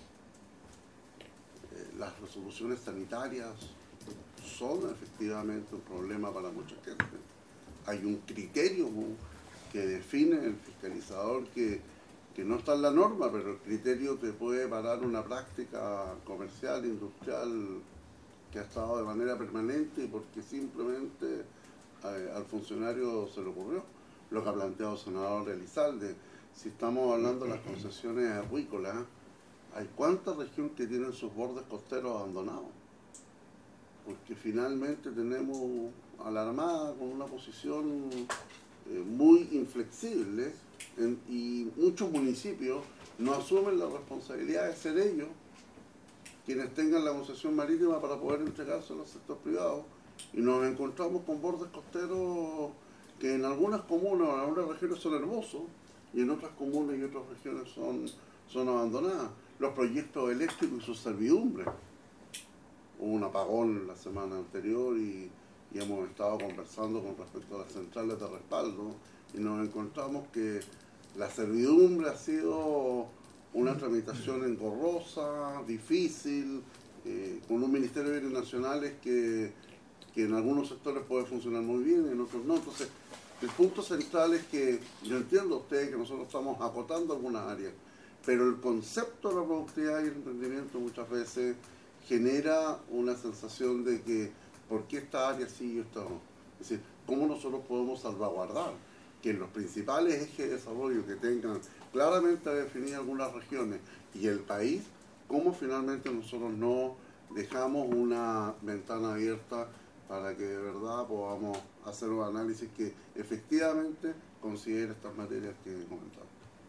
Eh, las resoluciones sanitarias son efectivamente un problema para mucha gente. Hay un criterio que define el fiscalizador que que no está en la norma, pero el criterio te puede parar una práctica comercial, industrial, que ha estado de manera permanente y porque simplemente eh, al funcionario se le ocurrió. Lo que ha planteado el senador Elizalde, si estamos hablando de las concesiones acuícolas, ¿hay cuánta región que tienen sus bordes costeros abandonados? Porque finalmente tenemos a la Armada con una posición eh, muy inflexible, En, y muchos municipios no asumen la responsabilidad de ser ellos quienes tengan la concesión marítima para poder entregarse a los sectores privados, y nos encontramos con bordes costeros que en algunas comunas o en algunas regiones son hermosos y en otras comunas y otras regiones son, son abandonadas. Los proyectos eléctricos y sus servidumbres. Hubo un apagón la semana anterior y, y hemos estado conversando con respecto a las centrales de respaldo, y nos encontramos que la servidumbre ha sido una tramitación engorrosa, difícil, eh, con un Ministerio de Bienes Nacionales que, que en algunos sectores puede funcionar muy bien y en otros no. Entonces, el punto central es que, yo entiendo a ustedes que nosotros estamos acotando algunas áreas, pero el concepto de la productividad y el emprendimiento muchas veces genera una sensación de que, ¿por qué esta área sí y esta no? Es decir, ¿cómo nosotros podemos salvaguardar que en los principales ejes de desarrollo que tengan claramente definidas algunas regiones y el país cómo finalmente nosotros no dejamos una ventana abierta para que de verdad podamos hacer un análisis que efectivamente considere estas materias que comentamos.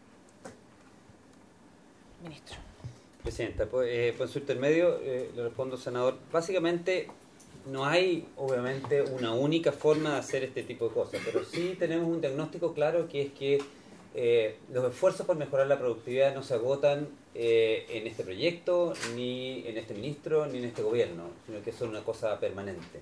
Ministro. Presidenta, pues, eh, por su intermedio eh, le respondo, senador. Básicamente no hay, obviamente, una única forma de hacer este tipo de cosas, pero sí tenemos un diagnóstico claro, que es que eh, los esfuerzos por mejorar la productividad no se agotan eh, en este proyecto, ni en este ministro, ni en este gobierno, sino que son una cosa permanente.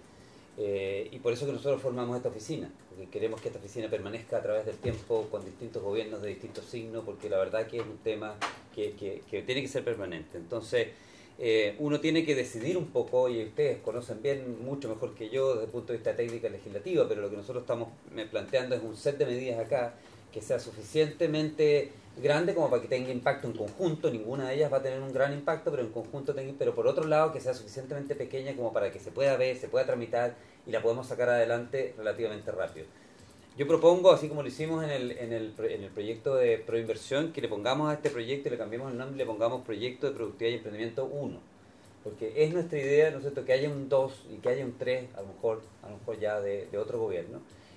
Eh, y por eso que nosotros formamos esta oficina, porque queremos que esta oficina permanezca a través del tiempo con distintos gobiernos de distintos signos, porque la verdad que es un tema que, que, que tiene que ser permanente. Entonces, eh, uno tiene que decidir un poco, y ustedes conocen bien, mucho mejor que yo desde el punto de vista técnica legislativa, pero lo que nosotros estamos planteando es un set de medidas acá que sea suficientemente grande como para que tenga impacto en conjunto. Ninguna de ellas va a tener un gran impacto, pero en conjunto tenga, pero por otro lado que sea suficientemente pequeña como para que se pueda ver, se pueda tramitar y la podemos sacar adelante relativamente rápido. Yo propongo, así como lo hicimos en el, en el, en el proyecto de Proinversión, que le pongamos a este proyecto y le cambiemos el nombre y le pongamos Proyecto de Productividad y Emprendimiento uno. Porque es nuestra idea, ¿no es cierto?, que haya un dos y que haya un tres, a lo mejor, a lo mejor ya de, de otro gobierno.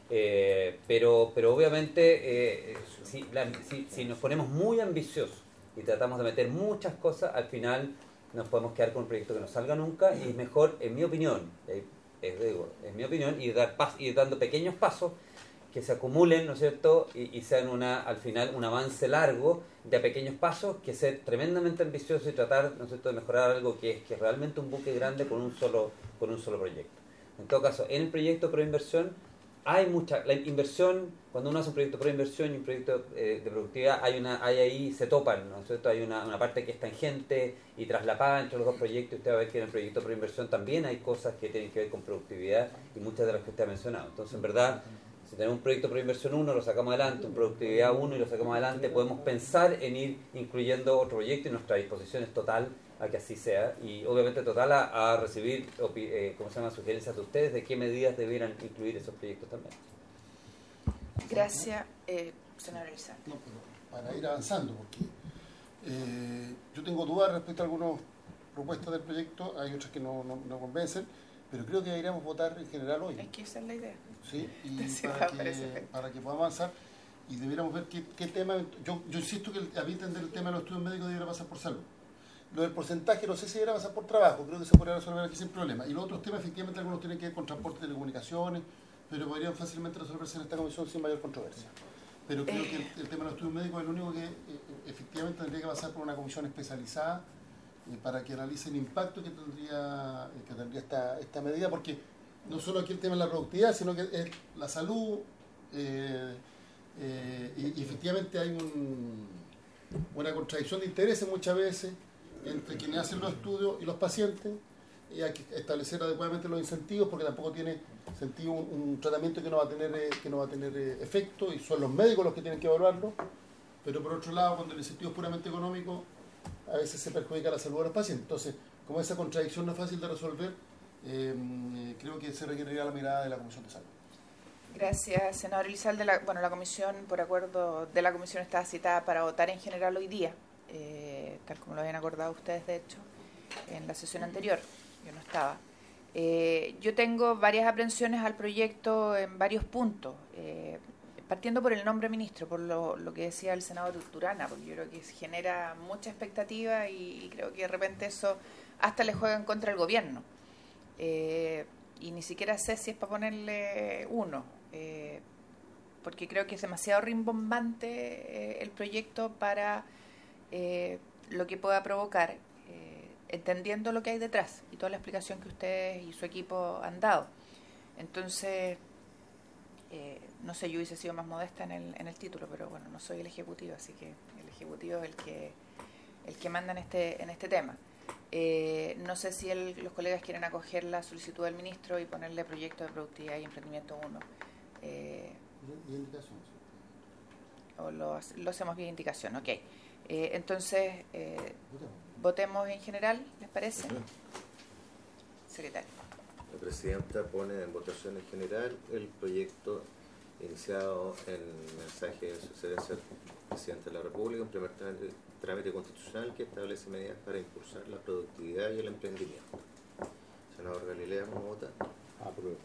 Eh, pero, pero obviamente, eh, si, la, si, si nos ponemos muy ambiciosos y tratamos de meter muchas cosas, al final nos podemos quedar con un proyecto que no salga nunca, y es mejor, en mi opinión, eh, es, digo, es mi opinión, y dar pas, ir dando pequeños pasos que se acumulen, ¿no es cierto?, y, y sean una, al final un avance largo de pequeños pasos, que ser tremendamente ambicioso y tratar, ¿no es cierto?, de mejorar algo que es que es realmente un buque grande con un solo, con un solo proyecto. En todo caso, en el proyecto Proinversión hay mucha, la inversión, cuando uno hace un proyecto pro inversión y un proyecto eh, de productividad, hay una, hay ahí se topan, ¿no es cierto? Hay una, una parte que es tangente y traslapada entre los dos proyectos. Usted va a ver que en el proyecto pro inversión también hay cosas que tienen que ver con productividad y muchas de las que usted ha mencionado. Entonces, en verdad, si tenemos un proyecto pro inversión uno, lo sacamos adelante, un productividad uno y lo sacamos adelante, podemos pensar en ir incluyendo otro proyecto, y nuestra disposición es total a que así sea, y obviamente total a, a recibir eh, ¿cómo se llama? Sugerencias de ustedes de qué medidas debieran incluir esos proyectos también. Gracias, eh, senador Elizalde. No, pero para ir avanzando, porque eh, yo tengo dudas respecto a algunas propuestas del proyecto, hay otras que no, no, no convencen, pero creo que deberíamos votar en general hoy. Es que esa es la idea. Sí, y Sí, para, me parece que, perfecto. para que podamos avanzar, y debiéramos ver qué, qué tema. Yo, yo insisto que el, a mí entender el tema de los estudios médicos debiera pasar por salud. Lo del porcentaje no sé si debiera pasar por trabajo, creo que se podría resolver aquí sin problema. Y los otros temas, efectivamente, algunos tienen que ver con transporte y telecomunicaciones, pero podrían fácilmente resolverse en esta comisión sin mayor controversia. Pero creo que el, el tema de los estudios médicos es el único que eh, efectivamente tendría que pasar por una comisión especializada eh, para que analice el impacto que tendría, eh, que tendría esta, esta medida, porque no solo aquí el tema de la productividad, sino que es la salud, eh, eh, y, y efectivamente hay un, una contradicción de intereses muchas veces entre quienes hacen los estudios y los pacientes, y hay que establecer adecuadamente los incentivos, porque tampoco tiene sentido un, un tratamiento que no va a tener, eh, que no va a tener eh, efecto, y son los médicos los que tienen que evaluarlo. Pero por otro lado, cuando el incentivo es puramente económico, a veces se perjudica la salud de los pacientes. Entonces, como esa contradicción no es fácil de resolver, eh, creo que se requeriría la mirada de la Comisión de Salud. Gracias, senador Elizalde. La, bueno, la comisión, por acuerdo de la comisión, está citada para votar en general hoy día, eh, tal como lo habían acordado ustedes, de hecho, en la sesión anterior. Yo no estaba. Eh, yo tengo varias aprensiones al proyecto en varios puntos, eh, partiendo por el nombre ministro, por lo, lo que decía el senador Urturana, porque yo creo que genera mucha expectativa y, y creo que de repente eso hasta le juega en contra al gobierno. Eh, y ni siquiera sé si es para ponerle uno, eh, porque creo que es demasiado rimbombante eh, el proyecto para eh, lo que pueda provocar, eh, entendiendo lo que hay detrás y toda la explicación que ustedes y su equipo han dado. Entonces, eh, no sé, yo hubiese sido más modesta en el, en el título, pero bueno, no soy el ejecutivo, así que el ejecutivo es el que, el que manda en este, en este tema. Eh, no sé si el, los colegas quieren acoger la solicitud del ministro y ponerle proyecto de productividad y emprendimiento uno. Eh, ¿Y indicación? o lo, lo hacemos vía indicación, ok. Eh, entonces, eh, votemos en general, ¿les parece? Secretario. La presidenta pone en votación en general el proyecto iniciado en el mensaje de su excelencia el presidente de la República, en primer término, trámite constitucional que establece medidas para impulsar la productividad y el emprendimiento. Senador Galilea, ¿cómo vota? Apruebo.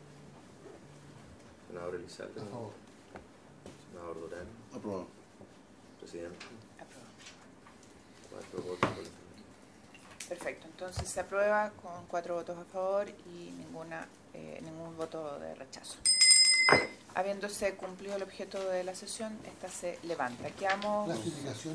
Senador Elizalde. A favor. Senador Durán. Aprobado. Presidente. Aprobado. Cuatro votos por el Perfecto, entonces se aprueba con cuatro votos a favor y ninguna, eh, ningún voto de rechazo. Habiéndose cumplido el objeto de la sesión, esta se levanta. Quedamos, Clasificación.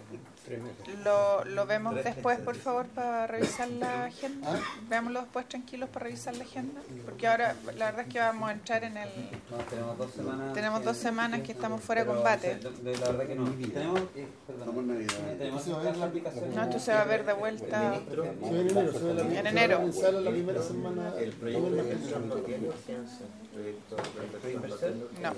lo, lo vemos después, por favor, para revisar la agenda. ¿Ah? Veámoslo después tranquilos para revisar la agenda. Porque ahora la verdad es que vamos a entrar en el... No, tenemos dos semanas. Tenemos dos semanas que estamos fuera de pero, combate. de- de- La verdad que no. Tenemos, eh, perdón, Estamos en Navidad. tenemos Sí, va a que haber la aplicación. No, esto se va a ver de vuelta. Se ve en enero, se ve la, En se va a enero. comenzar la primera semana. El todo proyecto el de martes. inversión no tiene urgencia. El proyecto de inversión No.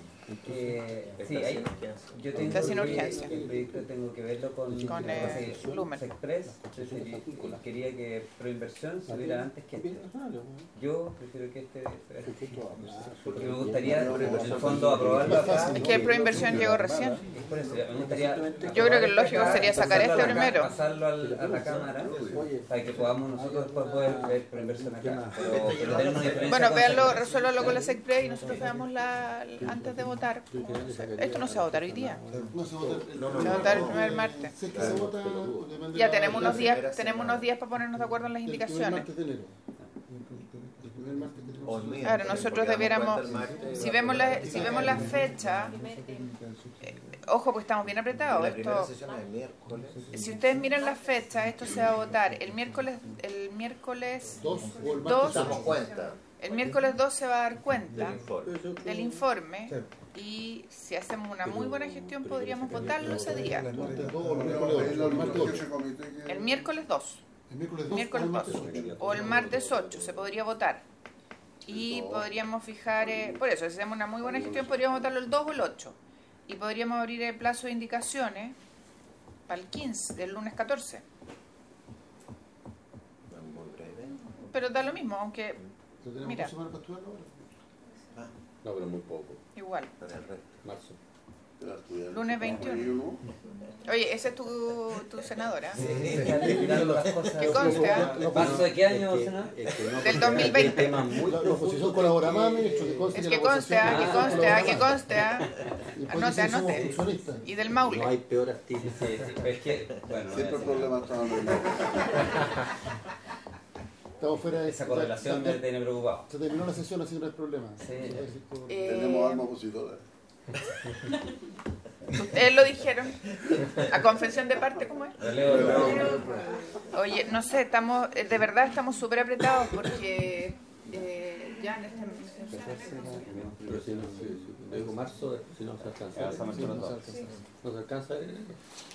Eh, sí, está hay, sin urgencia. yo tengo Está sin que- urgencia. El proyecto tengo que verlo con, Con, eh, sí, Lumen. Express. Entonces, yo quería que Proinversión saliera antes que este. Yo prefiero que este. Porque me gustaría, en el fondo, aprobarlo acá. Es que el Proinversión llegó recién. Es por eso, me gustaría. Yo creo que lo lógico sería sacar este pasarlo a la ca- primero. Pasarlo al- a la Cámara para que podamos nosotros después poder ver Proinversión acá. Pero, pero tenemos una diferencia. Bueno, véanlo, conceptual. resuélvalo con la SECPRE y nosotros veamos la, antes de votar. Esto no se va a votar hoy día. No se vota el, Se va a votar el primer martes. sé que se vota, depende de Ya la- tenemos unos la- días, tenemos unos días para ponernos de acuerdo en las el primer indicaciones. martes de enero. El primer martes de enero. O el mío, Claro, porque nosotros damos debiéramos, cuenta el martes, si vemos la, si vemos la fecha, eh, ojo, pues estamos bien apretados. La primera Esto, sesión es el miércoles. si ustedes miran la fecha, esto se va a votar el miércoles, el miércoles Dos o el Dos. martes Damos ocho. cuenta El miércoles dos se va a dar del cuenta informe. del informe y si hacemos una muy buena gestión podríamos votarlo ese día. El martes dos o el Pero miércoles es ocho. lo El martes único que ocho. ese comité que- El miércoles dos, El miércoles dos o miércoles el martes dos ocho. o el martes ocho se podría votar. Y podríamos fijar, eh, por eso, si hacemos una muy buena gestión podríamos votarlo el dos o el ocho. Y podríamos abrir el plazo de indicaciones para el quince, del lunes catorce. Muy breve. Pero da lo mismo, aunque ¿Lo tenemos Mira. dos semanas para estudiarlo ahora? No, pero muy poco. igual. Para el resto. Marzo. Era estudiante. Lunes veintiuno. Oye, ese es tu, tu senadora. Que conste, ¿ah? ¿Marzo de qué año, senador? Del dos mil veinte. Temas muy La, la oposición colabora más, ministro, que conste Es que que la conste, ah, que oposición conste, ah, que colabora conste, ah. más. Y después Anote, dicen, somos anote. funcionistas. Y del No hay Maule. peor astilla. Sí, sí, pero es que, bueno, Siempre el problema estaba en el Estamos fuera de esa correlación ya- me tiene preocupado. Se terminó la sesión, así que no hay problema. Sí. Eh, Tenemos armas opositoras. Ustedes lo dijeron. A confesión de parte, ¿cómo es? Oye, no sé, estamos, eh, de verdad estamos súper apretados porque eh, ya en este... Pero si no, si, si, digo marzo, después si no se alcanza. Ya, estamos Sí, no todos. se alcanza. No se alcanza en enero.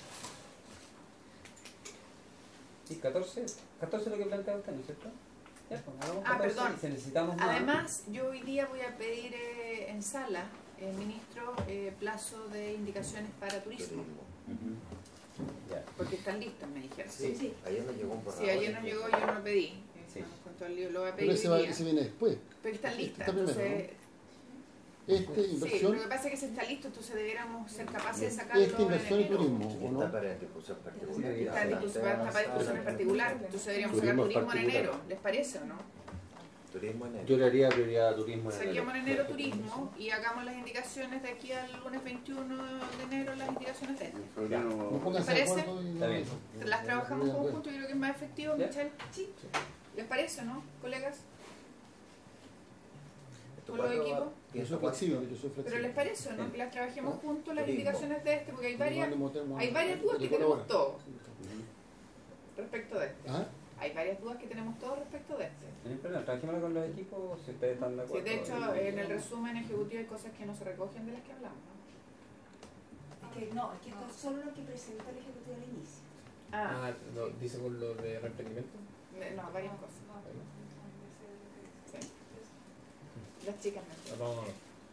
Sí, catorce, catorce es lo que plantea usted, ¿no es cierto? Ya, pues, hagamos Ah, catorce, perdón. y si necesitamos más. Además, yo hoy día voy a pedir eh, en sala, eh, ministro, eh, plazo de indicaciones para turismo. Turismo. Ya. Porque están listos, me dijeron. Sí, sí. Ayer nos llegó un borrador. Sí, ayer nos llegó, yo no lo pedí. Sí. Con todo el lío, lo voy a Pero pedir ese, hoy va, día. ese viene después. Pero están Este listas, está primero, entonces... Este, Sí, inversión, lo que pasa es que se está listo, entonces deberíamos ser capaces de sacarlo este, inversión en y enero. turismo, ¿o Está no? para discusión particular. Sí, Está en discusión, está para discusión en particular, entonces deberíamos sacar Turismo turismo en particular. enero, ¿les parece o no? Turismo en Yo le haría prioridad a turismo en enero. Saquemos en enero turismo y hagamos las indicaciones de aquí al lunes veintiuno de enero, las indicaciones de este. En febrero No vamos. pónganse de ¿Parece? acuerdo y Está bien. Las trabajamos en conjunto, yo creo que es más efectivo, ¿Ya? Michelle. Sí. ¿Les parece o no, colegas? Esto ¿Con los cuándo va- equipos? Yo pienso soy cuándo- flexible, yo soy Pero flexible. ¿les parece o no? Que las trabajemos juntos, las Turismo. indicaciones de este, porque hay varias, Igual hay varias dudas que tenemos todos respecto de este. ¿Ah? Hay varias dudas que tenemos todos respecto de este. No hay problema, trabajémoslo con los equipos si ustedes están de Sí, acuerdo. de hecho, en el resumen ejecutivo hay cosas que no se recogen de las que hablamos, ¿no? Es que no, es que esto es solo lo que presenta el Ejecutivo al inicio. Ah, Ah, no, dice por lo de reemprendimiento. no, varias cosas. Sí. Las chicas no. No, no, no.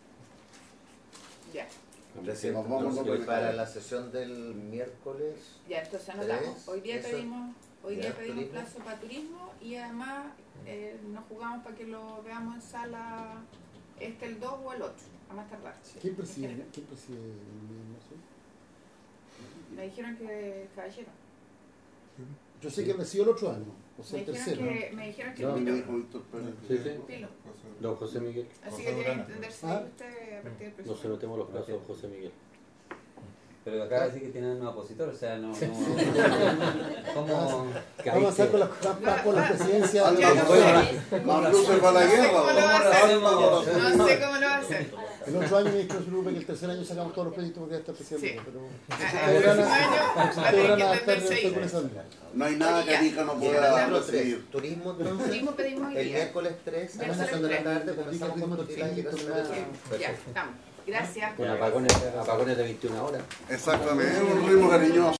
Ya, Presidente, Nos vamos entonces, a- para la sesión del miércoles, ya, entonces anotamos. Tres, Hoy día eso. pedimos, hoy Ya, día pedimos turismo. plazo para turismo y además eh, nos jugamos para que lo veamos en sala este el dos o el ocho, a más tardar. ¿Quién preside, ¿quién preside el marzo? Me dijeron que caballero. Yo sé que recibió el otro año, o sea, Me el dijeron tercero. que, me dijeron que No, el Me Pilo. dijo Víctor Pérez. Sí, sí. Pilo. Don José Miguel. Así José que tiene que Durana. entenderse Ah. usted a partir del No próximo. se notemos los brazos, don José Miguel. Pero acaba de decir que tienen un opositor, o sea, no... no ¿Cómo Vamos a hacer con la, con, con la presidencia. Ah, Ya no, no bueno, sé. más luces para la No sé guerra. cómo lo va a ¿no? hacer. hacemos? No sé cómo lo va a hacer. El otro año me dijo el grupo que el tercer año sacamos todos los proyectos porque ya está presidente. Sí. Pero Ah, El próximo año va a ustedes tener van que a estar entenderse con ahí. esa duda. No hay nada que Arica no pueda recibir. Turismo entonces. Turismo pedimos hoy El día. miércoles tres a las Miércoles seis de la tres. tarde conversamos con Tutila y gracias a la Ya, estamos. Gracias. Con apagones, apagones de veintiuna horas. Exactamente, es un ritmo cariñoso.